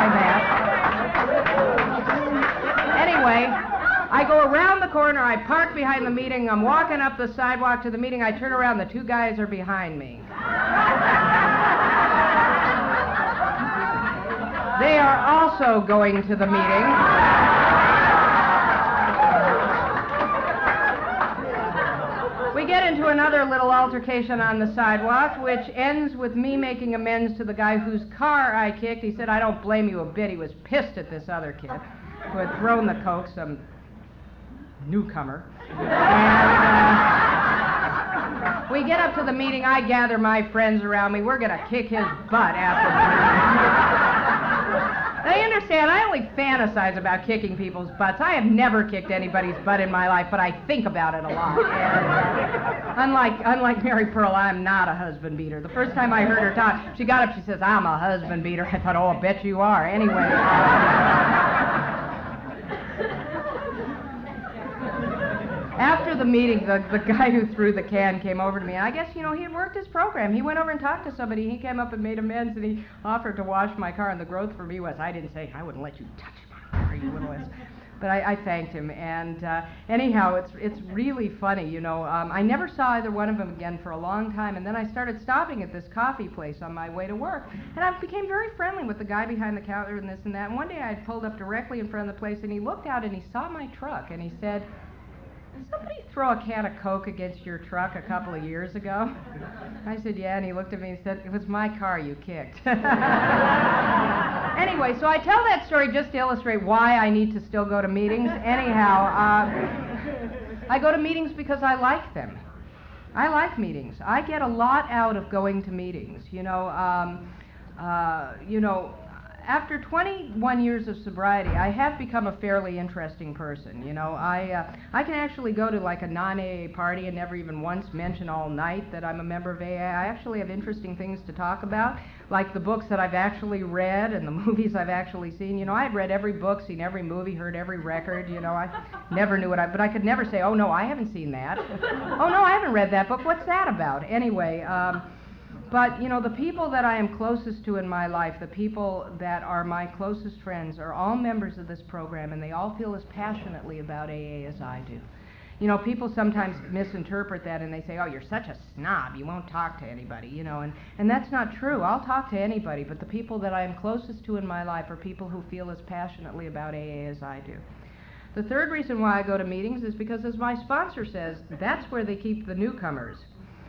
clarify that. Anyway, I go around the corner. I park behind the meeting. I'm walking up the sidewalk to the meeting. I turn around. The two guys are behind me. They are also going to the meeting. We get into another little altercation on the sidewalk, which ends with me making amends to the guy whose car I kicked. He said, I don't blame you a bit. He was pissed at this other kid who had thrown the Coke, some newcomer. And we get up to the meeting. I gather my friends around me. We're going to kick his butt after the meeting. I understand, I only fantasize about kicking people's butts. I have never kicked anybody's butt in my life, but I think about it a lot. And unlike Mary Pearl, I'm not a husband beater. The first time I heard her talk, she got up, she says, I'm a husband beater. I thought, oh, I bet you are. Anyway. After the meeting, the guy who threw the can came over to me, and I guess, he had worked his program. He went over and talked to somebody. He came up and made amends, and he offered to wash my car, and the growth for me was, I didn't say, I wouldn't let you touch my car, you little ass. But I thanked him, and anyhow, it's really funny, I never saw either one of them again for a long time, and then I started stopping at this coffee place on my way to work, and I became very friendly with the guy behind the counter and this and that, and one day I had pulled up directly in front of the place, and he looked out and he saw my truck, and he said, did somebody throw a can of Coke against your truck a couple of years ago? I said, yeah, and he looked at me and said, it was my car you kicked. Anyway, so I tell that story just to illustrate why I need to still go to meetings. Anyhow, I go to meetings because I like them. I like meetings. I get a lot out of going to meetings. After 21 years of sobriety, I have become a fairly interesting person. I can actually go to like a non-AA party and never even once mention all night that I'm a member of AA. I actually have interesting things to talk about, like the books that I've actually read and the movies I've actually seen. I've read every book, seen every movie, heard every record. I never knew but I could never say, oh no, I haven't seen that. Oh no, I haven't read that book. What's that about? Anyway, but, the people that I am closest to in my life, the people that are my closest friends, are all members of this program, and they all feel as passionately about AA as I do. People sometimes misinterpret that, and they say, oh, you're such a snob, you won't talk to anybody, and that's not true. I'll talk to anybody, but the people that I am closest to in my life are people who feel as passionately about AA as I do. The third reason why I go to meetings is because, as my sponsor says, that's where they keep the newcomers.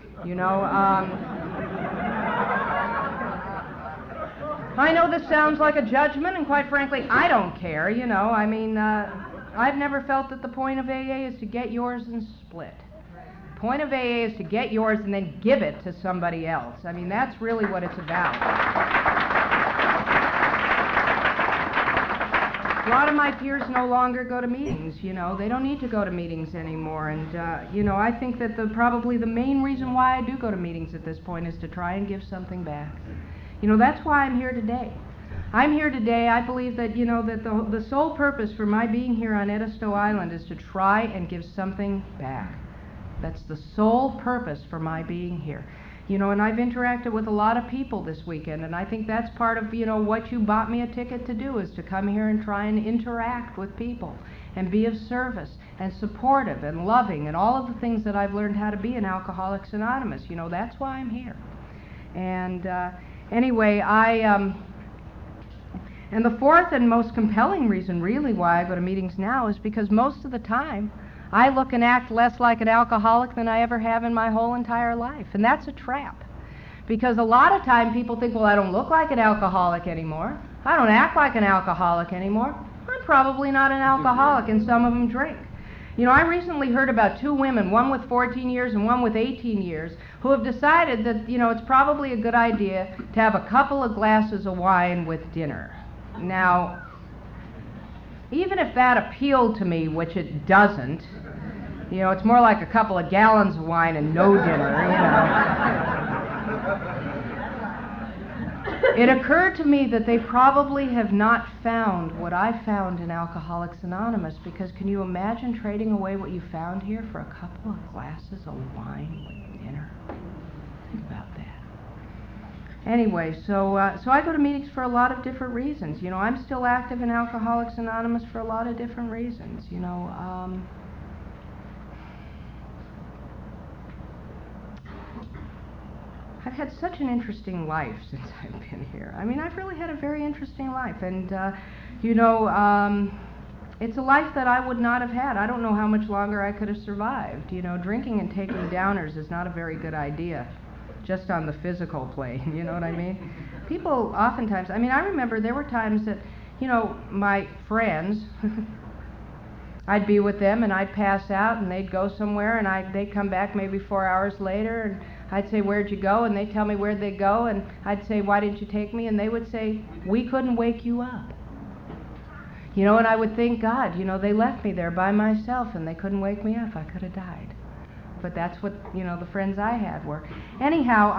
I know this sounds like a judgment, and quite frankly, I don't care, I've never felt that the point of AA is to get yours and split. The point of AA is to get yours and then give it to somebody else. That's really what it's about. A lot of my peers no longer go to meetings, you know. They don't need to go to meetings anymore. And, you know, I think that probably the main reason why I do go to meetings at this point is to try and give something back. You know, that's why I'm here today. I'm here today. I believe that, you know, that the sole purpose for my being here on Edisto Island is to try and give something back. That's the sole purpose for my being here. You know, and I've interacted with a lot of people this weekend, and I think that's part of, you know, what you bought me a ticket to do, is to come here and try and interact with people and be of service and supportive and loving and all of the things that I've learned how to be in Alcoholics Anonymous. You know, that's why I'm here. And anyway, and the fourth and most compelling reason really why I go to meetings now is because most of the time I look and act less like an alcoholic than I ever have in my whole entire life. And that's a trap. Because a lot of time people think, well, I don't look like an alcoholic anymore. I don't act like an alcoholic anymore. I'm probably not an alcoholic, and some of them drink. You know, I recently heard about two women, one with 14 years and one with 18 years, who have decided that, you know, it's probably a good idea to have a couple of glasses of wine with dinner. Now, even if that appealed to me, which it doesn't, you know, it's more like a couple of gallons of wine and no dinner, you know. It occurred to me that they probably have not found what I found in Alcoholics Anonymous, because can you imagine trading away what you found here for a couple of glasses of wine with dinner? Think about that. Anyway, so I go to meetings for a lot of different reasons. You know, I'm still active in Alcoholics Anonymous for a lot of different reasons. You know, I've had such an interesting life since I've been here. I mean, I've really had a very interesting life, and you know, it's a life that I would not have had. I don't know how much longer I could have survived. You know, drinking and taking downers is not a very good idea, just on the physical plane, you know what I mean? People oftentimes, I mean, I remember there were times that, you know, my friends, I'd be with them and I'd pass out and they'd go somewhere and they'd come back maybe 4 hours later and I'd say, where'd you go? And they'd tell me where'd they go, and I'd say, why didn't you take me? And they would say, we couldn't wake you up. You know, and I would think, God, you know, they left me there by myself and they couldn't wake me up. I could have died. But that's what, you know, the friends I had were. Anyhow,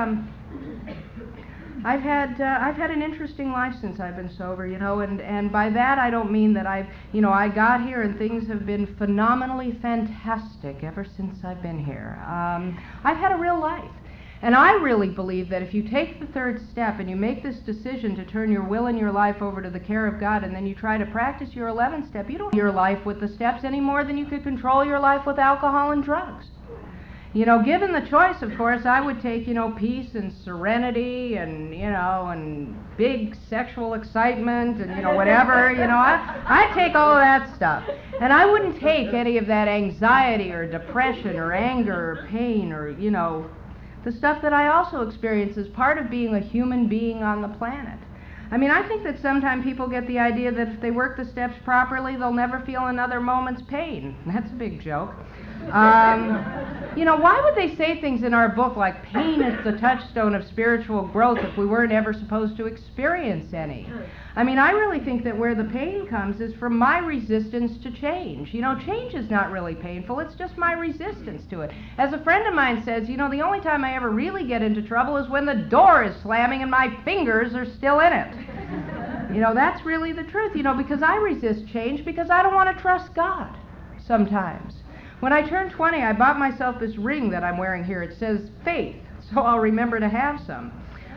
I've had an interesting life since I've been sober, you know, and by that I don't mean that I got here and things have been phenomenally fantastic ever since I've been here. I've had a real life. And I really believe that if you take the third step and you make this decision to turn your will and your life over to the care of God, and then you try to practice your 11th step, you don't control your life with the steps any more than you could control your life with alcohol and drugs. You know, given the choice, of course, I would take, you know, peace and serenity and, you know, and big sexual excitement and, you know, whatever, you know, I'd take all of that stuff. And I wouldn't take any of that anxiety or depression or anger or pain or, you know, the stuff that I also experience as part of being a human being on the planet. I mean, I think that sometimes people get the idea that if they work the steps properly, they'll never feel another moment's pain. That's a big joke. You know, why would they say things in our book like pain is the touchstone of spiritual growth if we weren't ever supposed to experience any? I mean, I really think that where the pain comes is from my resistance to change. You know, change is not really painful, it's just my resistance to it. As a friend of mine says, you know, the only time I ever really get into trouble is when the door is slamming and my fingers are still in it. You know, that's really the truth, you know, because I resist change because I don't want to trust God sometimes. When I turned 20, I bought myself this ring that I'm wearing here. It says faith, so I'll remember to have some.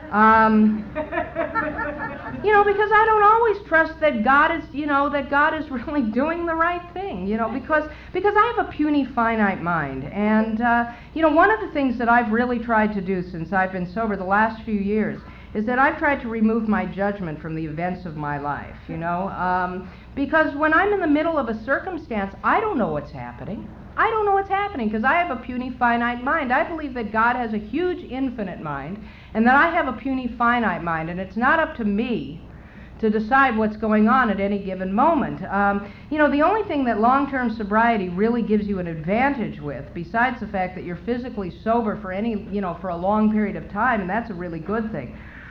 You know, because I don't always trust that God is, you know, that God is really doing the right thing, you know, because I have a puny, finite mind. And, you know, one of the things that I've really tried to do since I've been sober the last few years is that I've tried to remove my judgment from the events of my life, you know, because when I'm in the middle of a circumstance, I don't know what's happening. I don't know what's happening because I have a puny, finite mind. I believe that God has a huge, infinite mind, and that I have a puny, finite mind, and it's not up to me to decide what's going on at any given moment. You know, the only thing that long-term sobriety really gives you an advantage with, besides the fact that you're physically sober for for a long period of time, and that's a really good thing.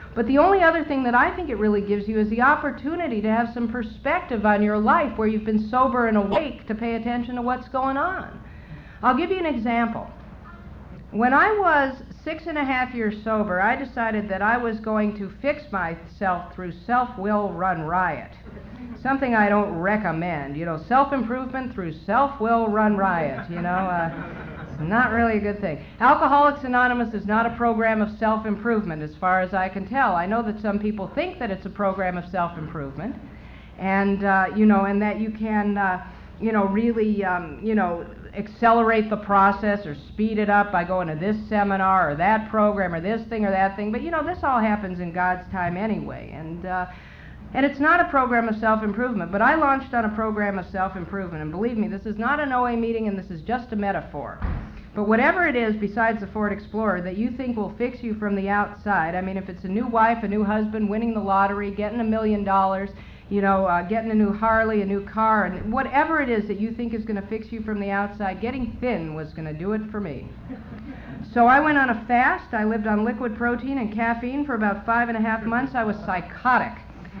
But the only other thing that I think it really gives you is the opportunity to have some perspective on your life where you've been sober and awake to pay attention to what's going on. I'll give you an example. When I was 6.5 years sober, I decided that I was going to fix myself through self-will run riot. Something I don't recommend. Self-improvement through self-will run riot. It's not really a good thing. Alcoholics Anonymous is not a program of self-improvement as far as I can tell. I know that some people think that it's a program of self-improvement, and and that you can really accelerate the process or speed it up by going to this seminar or that program or this thing or that thing. But this all happens in God's time anyway, and it's not a program of self-improvement. But I launched on a program of self-improvement, and believe me, this is not an OA meeting, and this is just a metaphor. But whatever it is besides the Ford Explorer that you think will fix you from the outside, I mean, if it's a new wife, a new husband, winning the lottery, getting $1 million, getting a new Harley, a new car, and whatever it is that you think is going to fix you from the outside, getting thin was going to do it for me. So I went on a fast. I lived on liquid protein and caffeine for about 5.5 months. I was psychotic.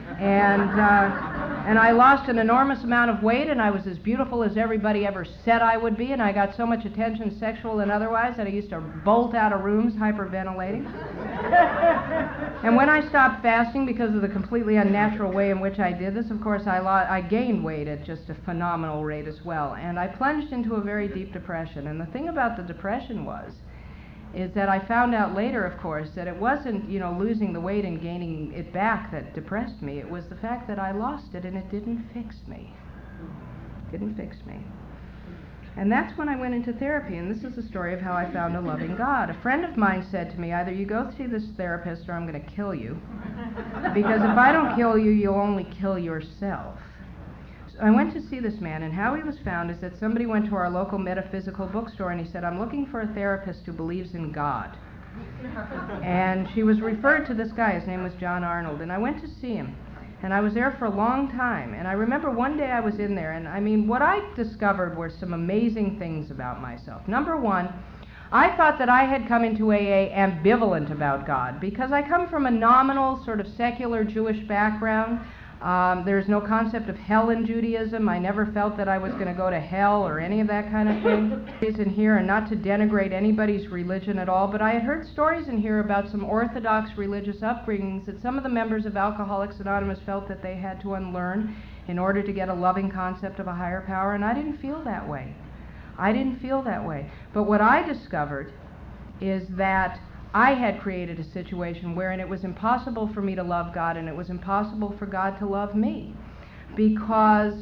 And I lost an enormous amount of weight, and I was as beautiful as everybody ever said I would be, and I got so much attention, sexual and otherwise, that I used to bolt out of rooms hyperventilating. And when I stopped fasting, because of the completely unnatural way in which I did this, of course, I gained weight at just a phenomenal rate as well, and I plunged into a very deep depression. And the thing about the depression is that I found out later, of course, that it wasn't, losing the weight and gaining it back that depressed me. It was the fact that I lost it and it didn't fix me. Didn't fix me. And that's when I went into therapy, and this is the story of how I found a loving God. A friend of mine said to me, either you go see this therapist or I'm going to kill you, because if I don't kill you, you'll only kill yourself. I went to see this man, and how he was found is that somebody went to our local metaphysical bookstore and he said, I'm looking for a therapist who believes in God. And she was referred to this guy. His name was John Arnold, and I went to see him. And I was there for a long time, and I remember one day I was in there, and I mean, what I discovered were some amazing things about myself. Number one, I thought that I had come into AA ambivalent about God, because I come from a nominal, sort of secular Jewish background. There's no concept of hell in Judaism. I never felt that I was going to go to hell or any of that kind of thing. In here, and not to denigrate anybody's religion at all, but I had heard stories in here about some Orthodox religious upbringings that some of the members of Alcoholics Anonymous felt that they had to unlearn in order to get a loving concept of a higher power, and I didn't feel that way. I didn't feel that way. But what I discovered is that I had created a situation wherein it was impossible for me to love God, and it was impossible for God to love me, because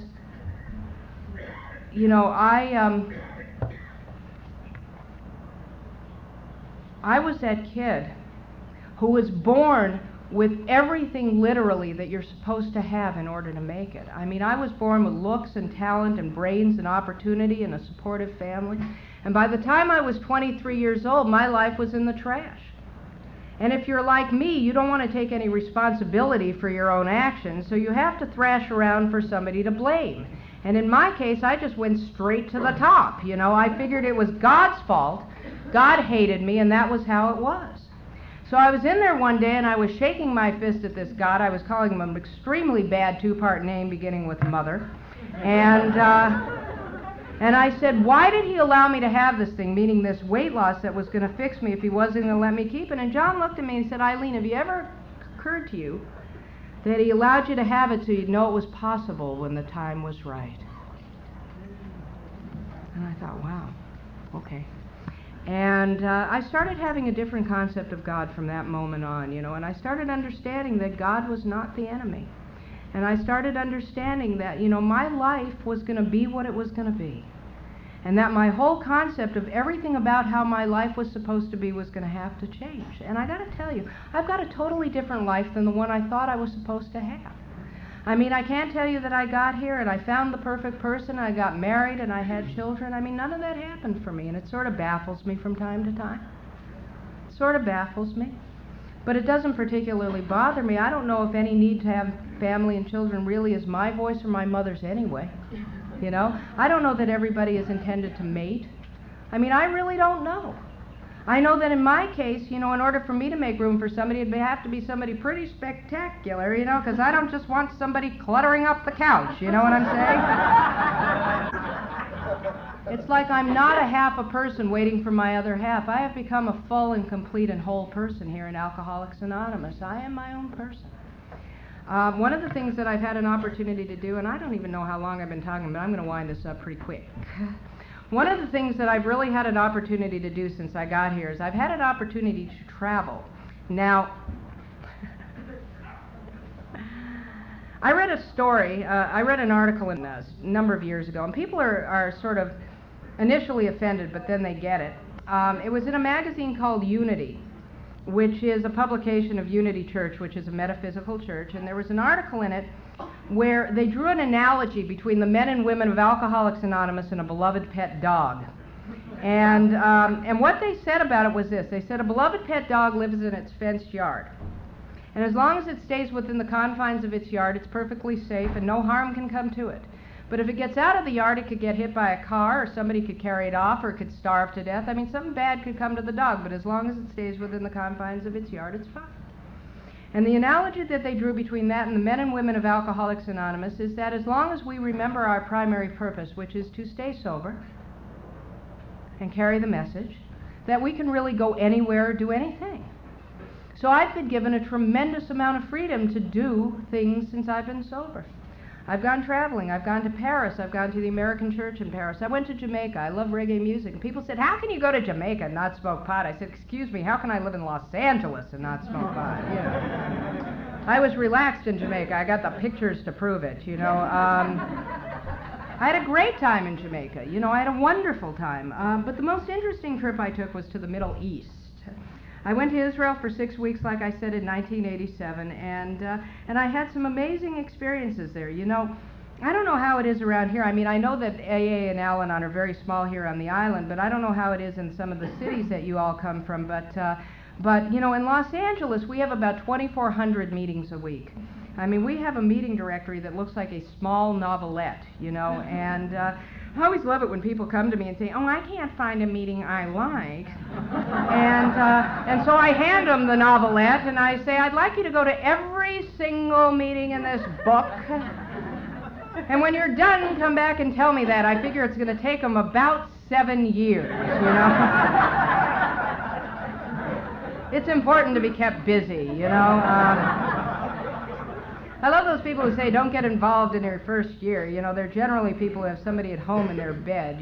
I was that kid who was born with everything literally that you're supposed to have in order to make it. I mean, I was born with looks and talent and brains and opportunity and a supportive family. And by the time I was 23 years old, my life was in the trash. And if you're like me, you don't want to take any responsibility for your own actions, so you have to thrash around for somebody to blame. And in my case, I just went straight to the top. I figured it was God's fault. God hated me, and that was how it was. So I was in there one day, and I was shaking my fist at this God. I was calling him an extremely bad two-part name beginning with mother. And I said, why did he allow me to have this thing, meaning this weight loss that was going to fix me if he wasn't going to let me keep it? And John looked at me and said, Eileen, have you ever occurred to you that he allowed you to have it so you'd know it was possible when the time was right? And I thought, wow, okay. And I started having a different concept of God from that moment on, and I started understanding that God was not the enemy. And I started understanding that, my life was going to be what it was going to be. And that my whole concept of everything about how my life was supposed to be was going to have to change. And I got to tell you, I've got a totally different life than the one I thought I was supposed to have. I mean, I can't tell you that I got here and I found the perfect person, I got married and I had children. I mean, none of that happened for me, and it sort of baffles me from time to time. It sort of baffles me. But it doesn't particularly bother me. I don't know if any need to have family and children really is my voice or my mother's anyway. I don't know that everybody is intended to mate. I mean, I really don't know. I know that in my case, in order for me to make room for somebody, it'd have to be somebody pretty spectacular, because I don't just want somebody cluttering up the couch, you know what I'm saying? It's like I'm not a half a person waiting for my other half. I have become a full and complete and whole person here in Alcoholics Anonymous. I am my own person. One of the things that I've had an opportunity to do, and I don't even know how long I've been talking, but I'm going to wind this up pretty quick. One of the things that I've really had an opportunity to do since I got here is I've had an opportunity to travel. Now, I read a story, I read an article a number of years ago, and people are sort of initially offended, but then they get it. It was in a magazine called Unity, which is a publication of Unity Church, which is a metaphysical church, and there was an article in it where they drew an analogy between the men and women of Alcoholics Anonymous and a beloved pet dog. And what they said about it was this. They said a beloved pet dog lives in its fenced yard. And as long as it stays within the confines of its yard, it's perfectly safe and no harm can come to it. But if it gets out of the yard, it could get hit by a car, or somebody could carry it off, or it could starve to death. I mean, something bad could come to the dog, but as long as it stays within the confines of its yard, it's fine. And the analogy that they drew between that and the men and women of Alcoholics Anonymous is that as long as we remember our primary purpose, which is to stay sober and carry the message, that we can really go anywhere or do anything. So I've been given a tremendous amount of freedom to do things since I've been sober. I've gone traveling. I've gone to Paris. I've gone to the American Church in Paris. I went to Jamaica. I love reggae music. And people said, how can you go to Jamaica and not smoke pot? I said, excuse me, how can I live in Los Angeles and not smoke pot? I was relaxed in Jamaica. I got the pictures to prove it, I had a great time in Jamaica. I had a wonderful time. But the most interesting trip I took was to the Middle East. I went to Israel for 6 weeks, like I said, in 1987, and I had some amazing experiences there. I don't know how it is around here. I mean, I know that AA and Al-Anon are very small here on the island, but I don't know how it is in some of the cities that you all come from. But in Los Angeles, we have about 2,400 meetings a week. I mean, we have a meeting directory that looks like a small novelette, and I always love it when people come to me and say, oh, I can't find a meeting I like. And so I hand them the novelette and I say, I'd like you to go to every single meeting in this book. And when you're done, come back and tell me that. I figure it's going to take them about 7 years, It's important to be kept busy, I love those people who say don't get involved in your first year. They're generally people who have somebody at home in their bed.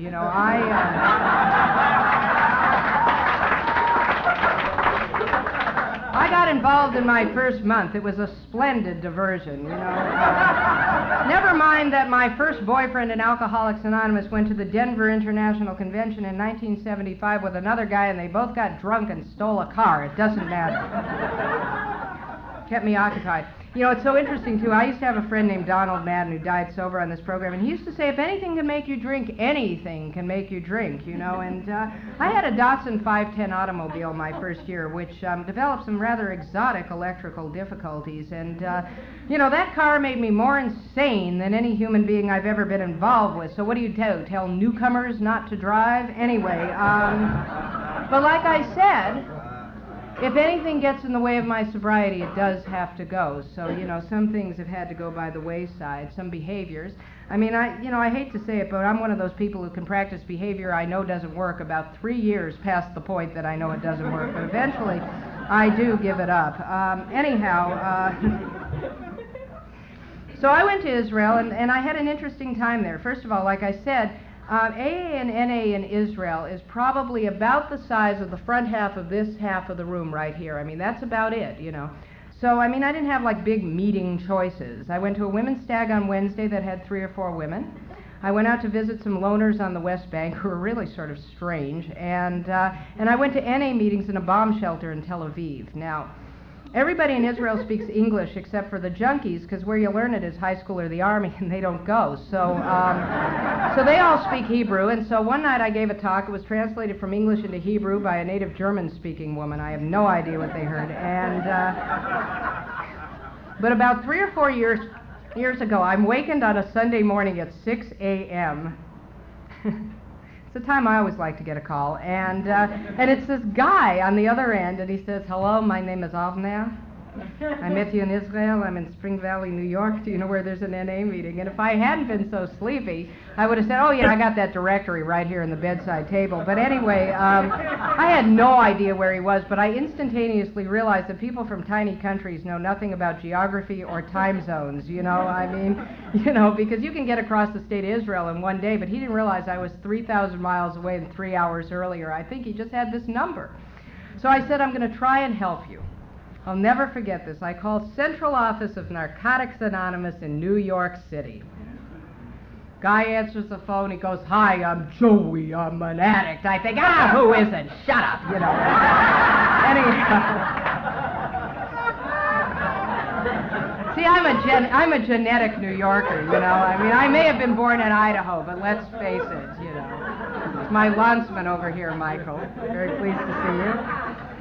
I got involved in my first month. It was a splendid diversion, Never mind that my first boyfriend in Alcoholics Anonymous went to the Denver International Convention in 1975 with another guy, and they both got drunk and stole a car. It doesn't matter. Kept me occupied. It's so interesting, too. I used to have a friend named Donald Madden who died sober on this program, and he used to say, if anything can make you drink, anything can make you drink, And I had a Datsun 510 automobile my first year, which developed some rather exotic electrical difficulties. And, that car made me more insane than any human being I've ever been involved with. So what do you do? Tell newcomers not to drive? Anyway, but like I said, if anything gets in the way of my sobriety, it does have to go. So, some things have had to go by the wayside, some behaviors. I mean, I hate to say it, but I'm one of those people who can practice behavior I know doesn't work about 3 years past the point that I know it doesn't work. But eventually, I do give it up. So I went to Israel, and I had an interesting time there. First of all, like I said, AA and NA in Israel is probably about the size of the front half of this half of the room right here. I mean, that's about it, So, I didn't have like big meeting choices. I went to a women's stag on Wednesday that had 3 or 4 women. I went out to visit some loners on the West Bank who were really sort of strange. And I went to NA meetings in a bomb shelter in Tel Aviv. Now, everybody in Israel speaks English except for the junkies, because where you learn it is high school or the army, and they don't go. So they all speak Hebrew. And so one night I gave a talk. It was translated from English into Hebrew by a native German-speaking woman. I have no idea what they heard. But about 3 or 4 years ago, I'm wakened on a Sunday morning at 6 a.m. It's It's the time I always like to get a call, and it's this guy on the other end, and he says, "Hello, my name is Avner. I met you in Israel. I'm in Spring Valley, New York. Do you know where there's an NA meeting?" And if I hadn't been so sleepy, I would have said, "Oh yeah, I got that directory right here in the bedside table." But anyway, I had no idea where he was, but I instantaneously realized that people from tiny countries know nothing about geography or time zones, you know? I mean, you know, because you can get across the state of Israel in one day, but he didn't realize I was 3,000 miles away and 3 hours earlier. I think he just had this number. So I said, "I'm going to try and help you." I'll never forget this. I called Central Office of Narcotics Anonymous in New York City. Guy answers the phone. He goes, "Hi, I'm Joey. I'm an addict." I think, who isn't? Shut up, you know. See, I'm a genetic New Yorker, you know. I mean, I may have been born in Idaho, but let's face it, you know. It's my landsman over here, Michael. Very pleased to see you.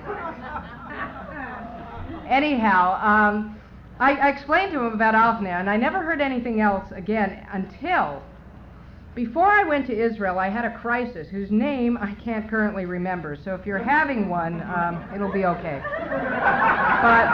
Anyhow, I explained to him about Avner, and I never heard anything else again until before I went to Israel. I had a crisis whose name I can't currently remember, so if you're having one, it'll be okay. But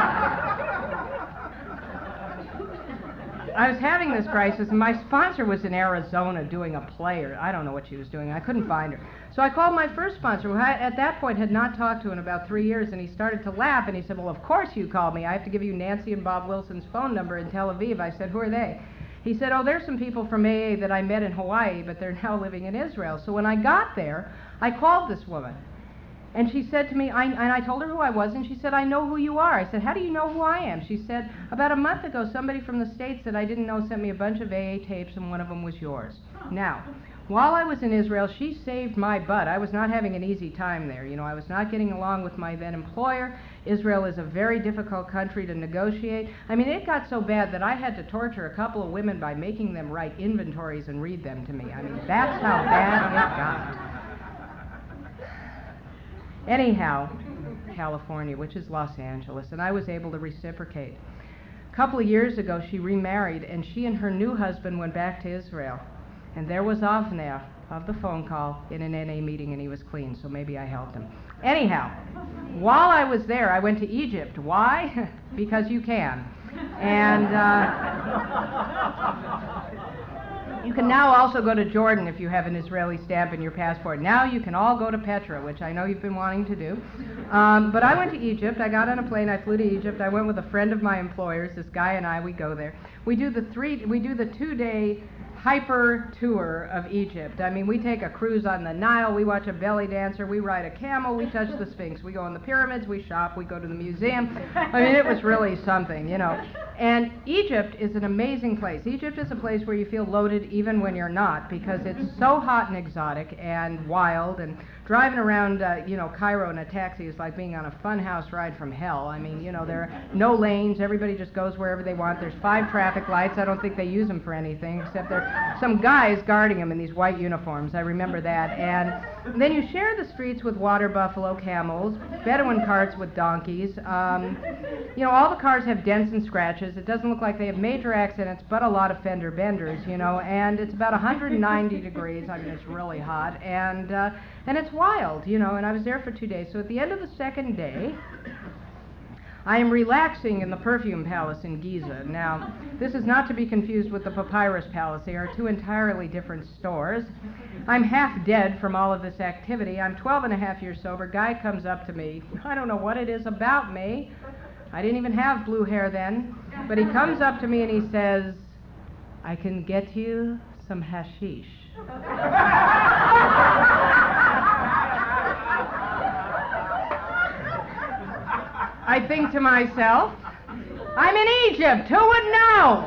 I was having this crisis, and my sponsor was in Arizona doing a play, or I don't know what she was doing. I couldn't find her. So I called my first sponsor, who at that point had not talked to in about 3 years, and he started to laugh, and he said, "Well, of course you called me. I have to give you Nancy and Bob Wilson's phone number in Tel Aviv." I said, "Who are they?" He said, "Oh, there's some people from AA that I met in Hawaii, but they're now living in Israel." So when I got there, I called this woman. And she said to me, and I told her who I was, and she said, "I know who you are." I said, "How do you know who I am?" She said, "About a month ago, somebody from the States that I didn't know sent me a bunch of AA tapes, and one of them was yours." Now, while I was in Israel, she saved my butt. I was not having an easy time there. You know, I was not getting along with my then employer. Israel is a very difficult country to negotiate. I mean, it got so bad that I had to torture a couple of women by making them write inventories and read them to me. I mean, that's how bad it got. Anyhow, California, which is Los Angeles, and I was able to reciprocate. A couple of years ago, she remarried, and she and her new husband went back to Israel. And there was Avner of the phone call in an NA meeting, and he was clean, so maybe I helped him. Anyhow, while I was there, I went to Egypt. Why? Because you can. And you can now also go to Jordan if you have an Israeli stamp in your passport. Now you can all go to Petra, which I know you've been wanting to do. But I went to Egypt. I got on a plane. I flew to Egypt. I went with a friend of my employer's. This guy and I, we go there. We do the 2-day hyper tour of Egypt. I mean, we take a cruise on the Nile, we watch a belly dancer, we ride a camel, we touch the Sphinx, we go in the pyramids, we shop, we go to the museum. I mean, it was really something, you know. And Egypt is an amazing place. Egypt is a place where you feel loaded even when you're not, because it's so hot and exotic and wild, and driving around, Cairo in a taxi is like being on a funhouse ride from hell. I mean, you know, there are no lanes, everybody just goes wherever they want. There's 5 traffic lights. I don't think they use them for anything, except there are some guys guarding them in these white uniforms. I remember that. And then you share the streets with water buffalo camels, Bedouin carts with donkeys. All the cars have dents and scratches. It doesn't look like they have major accidents, but a lot of fender benders, you know, and it's about 190 degrees. I mean, it's really hot, and it's wild, you know, and I was there for 2 days. So at the end of the second day, I am relaxing in the Perfume Palace in Giza. Now, this is not to be confused with the Papyrus Palace. They are 2 entirely different stores. I'm half dead from all of this activity. I'm 12 and a half years sober. Guy comes up to me. I don't know what it is about me. I didn't even have blue hair then. But he comes up to me and he says, "I can get you some hashish." I think to myself, I'm in Egypt, who would know?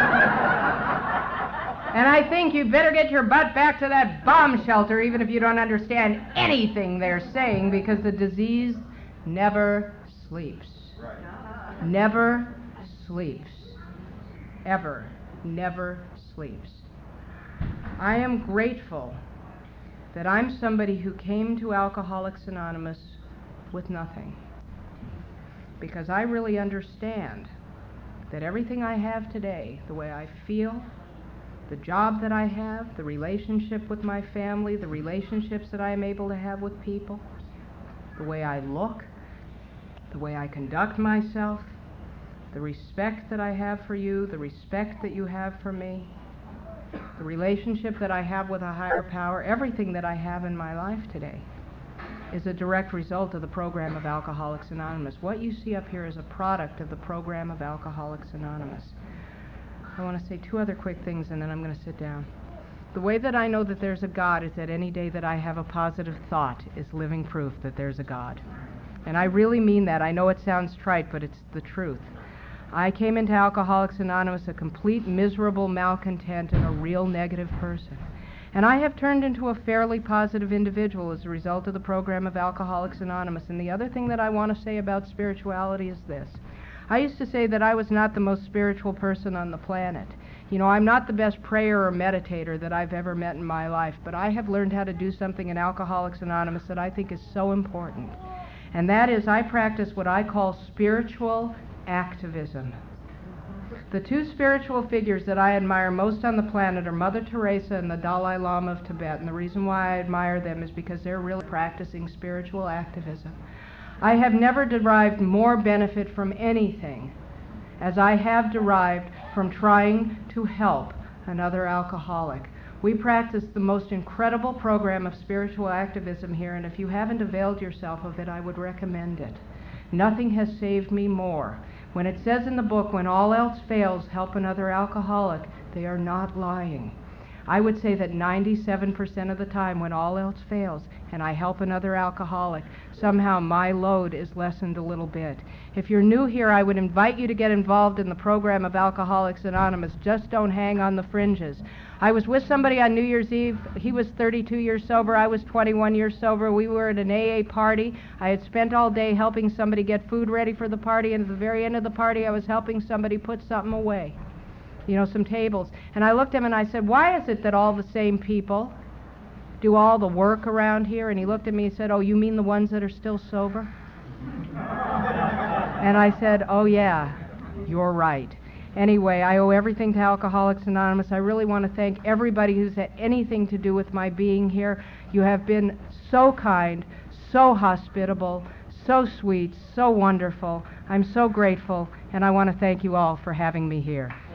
And I think you better get your butt back to that bomb shelter, even if you don't understand anything they're saying, because the disease never sleeps. Right. Never sleeps. Ever. Never sleeps. I am grateful that I'm somebody who came to Alcoholics Anonymous with nothing, because I really understand that everything I have today, the way I feel, the job that I have, the relationship with my family, the relationships that I am able to have with people, the way I look, the way I conduct myself, the respect that I have for you, the respect that you have for me, the relationship that I have with a higher power, everything that I have in my life today is a direct result of the program of Alcoholics Anonymous. What you see up here is a product of the program of Alcoholics Anonymous. I want to say two other quick things and then I'm going to sit down. The way that I know that there's a God is that any day that I have a positive thought is living proof that there's a God. And I really mean that. I know it sounds trite, but it's the truth. I came into Alcoholics Anonymous a complete miserable malcontent and a real negative person. And I have turned into a fairly positive individual as a result of the program of Alcoholics Anonymous. And the other thing that I want to say about spirituality is this. I used to say that I was not the most spiritual person on the planet. You know, I'm not the best prayer or meditator that I've ever met in my life, but I have learned how to do something in Alcoholics Anonymous that I think is so important. And that is, I practice what I call spiritual activism. The two spiritual figures that I admire most on the planet are Mother Teresa and the Dalai Lama of Tibet. And the reason why I admire them is because they're really practicing spiritual activism. I have never derived more benefit from anything as I have derived from trying to help another alcoholic. We practice the most incredible program of spiritual activism here, and if you haven't availed yourself of it, I would recommend it. Nothing has saved me more. When it says in the book, when all else fails, help another alcoholic, they are not lying. I would say that 97% of the time when all else fails and I help another alcoholic, somehow my load is lessened a little bit. If you're new here, I would invite you to get involved in the program of Alcoholics Anonymous. Just don't hang on the fringes. I was with somebody on New Year's Eve. He was 32 years sober. I was 21 years sober. We were at an AA party. I had spent all day helping somebody get food ready for the party, and at the very end of the party, I was helping somebody put something away. You know, some tables. And I looked at him and I said, why is it that all the same people do all the work around here? And he looked at me and said, oh, you mean the ones that are still sober? And I said, oh yeah, you're right. Anyway, I owe everything to Alcoholics Anonymous. I really want to thank everybody who's had anything to do with my being here. You have been so kind, so hospitable, so sweet, so wonderful. I'm so grateful, and I want to thank you all for having me here.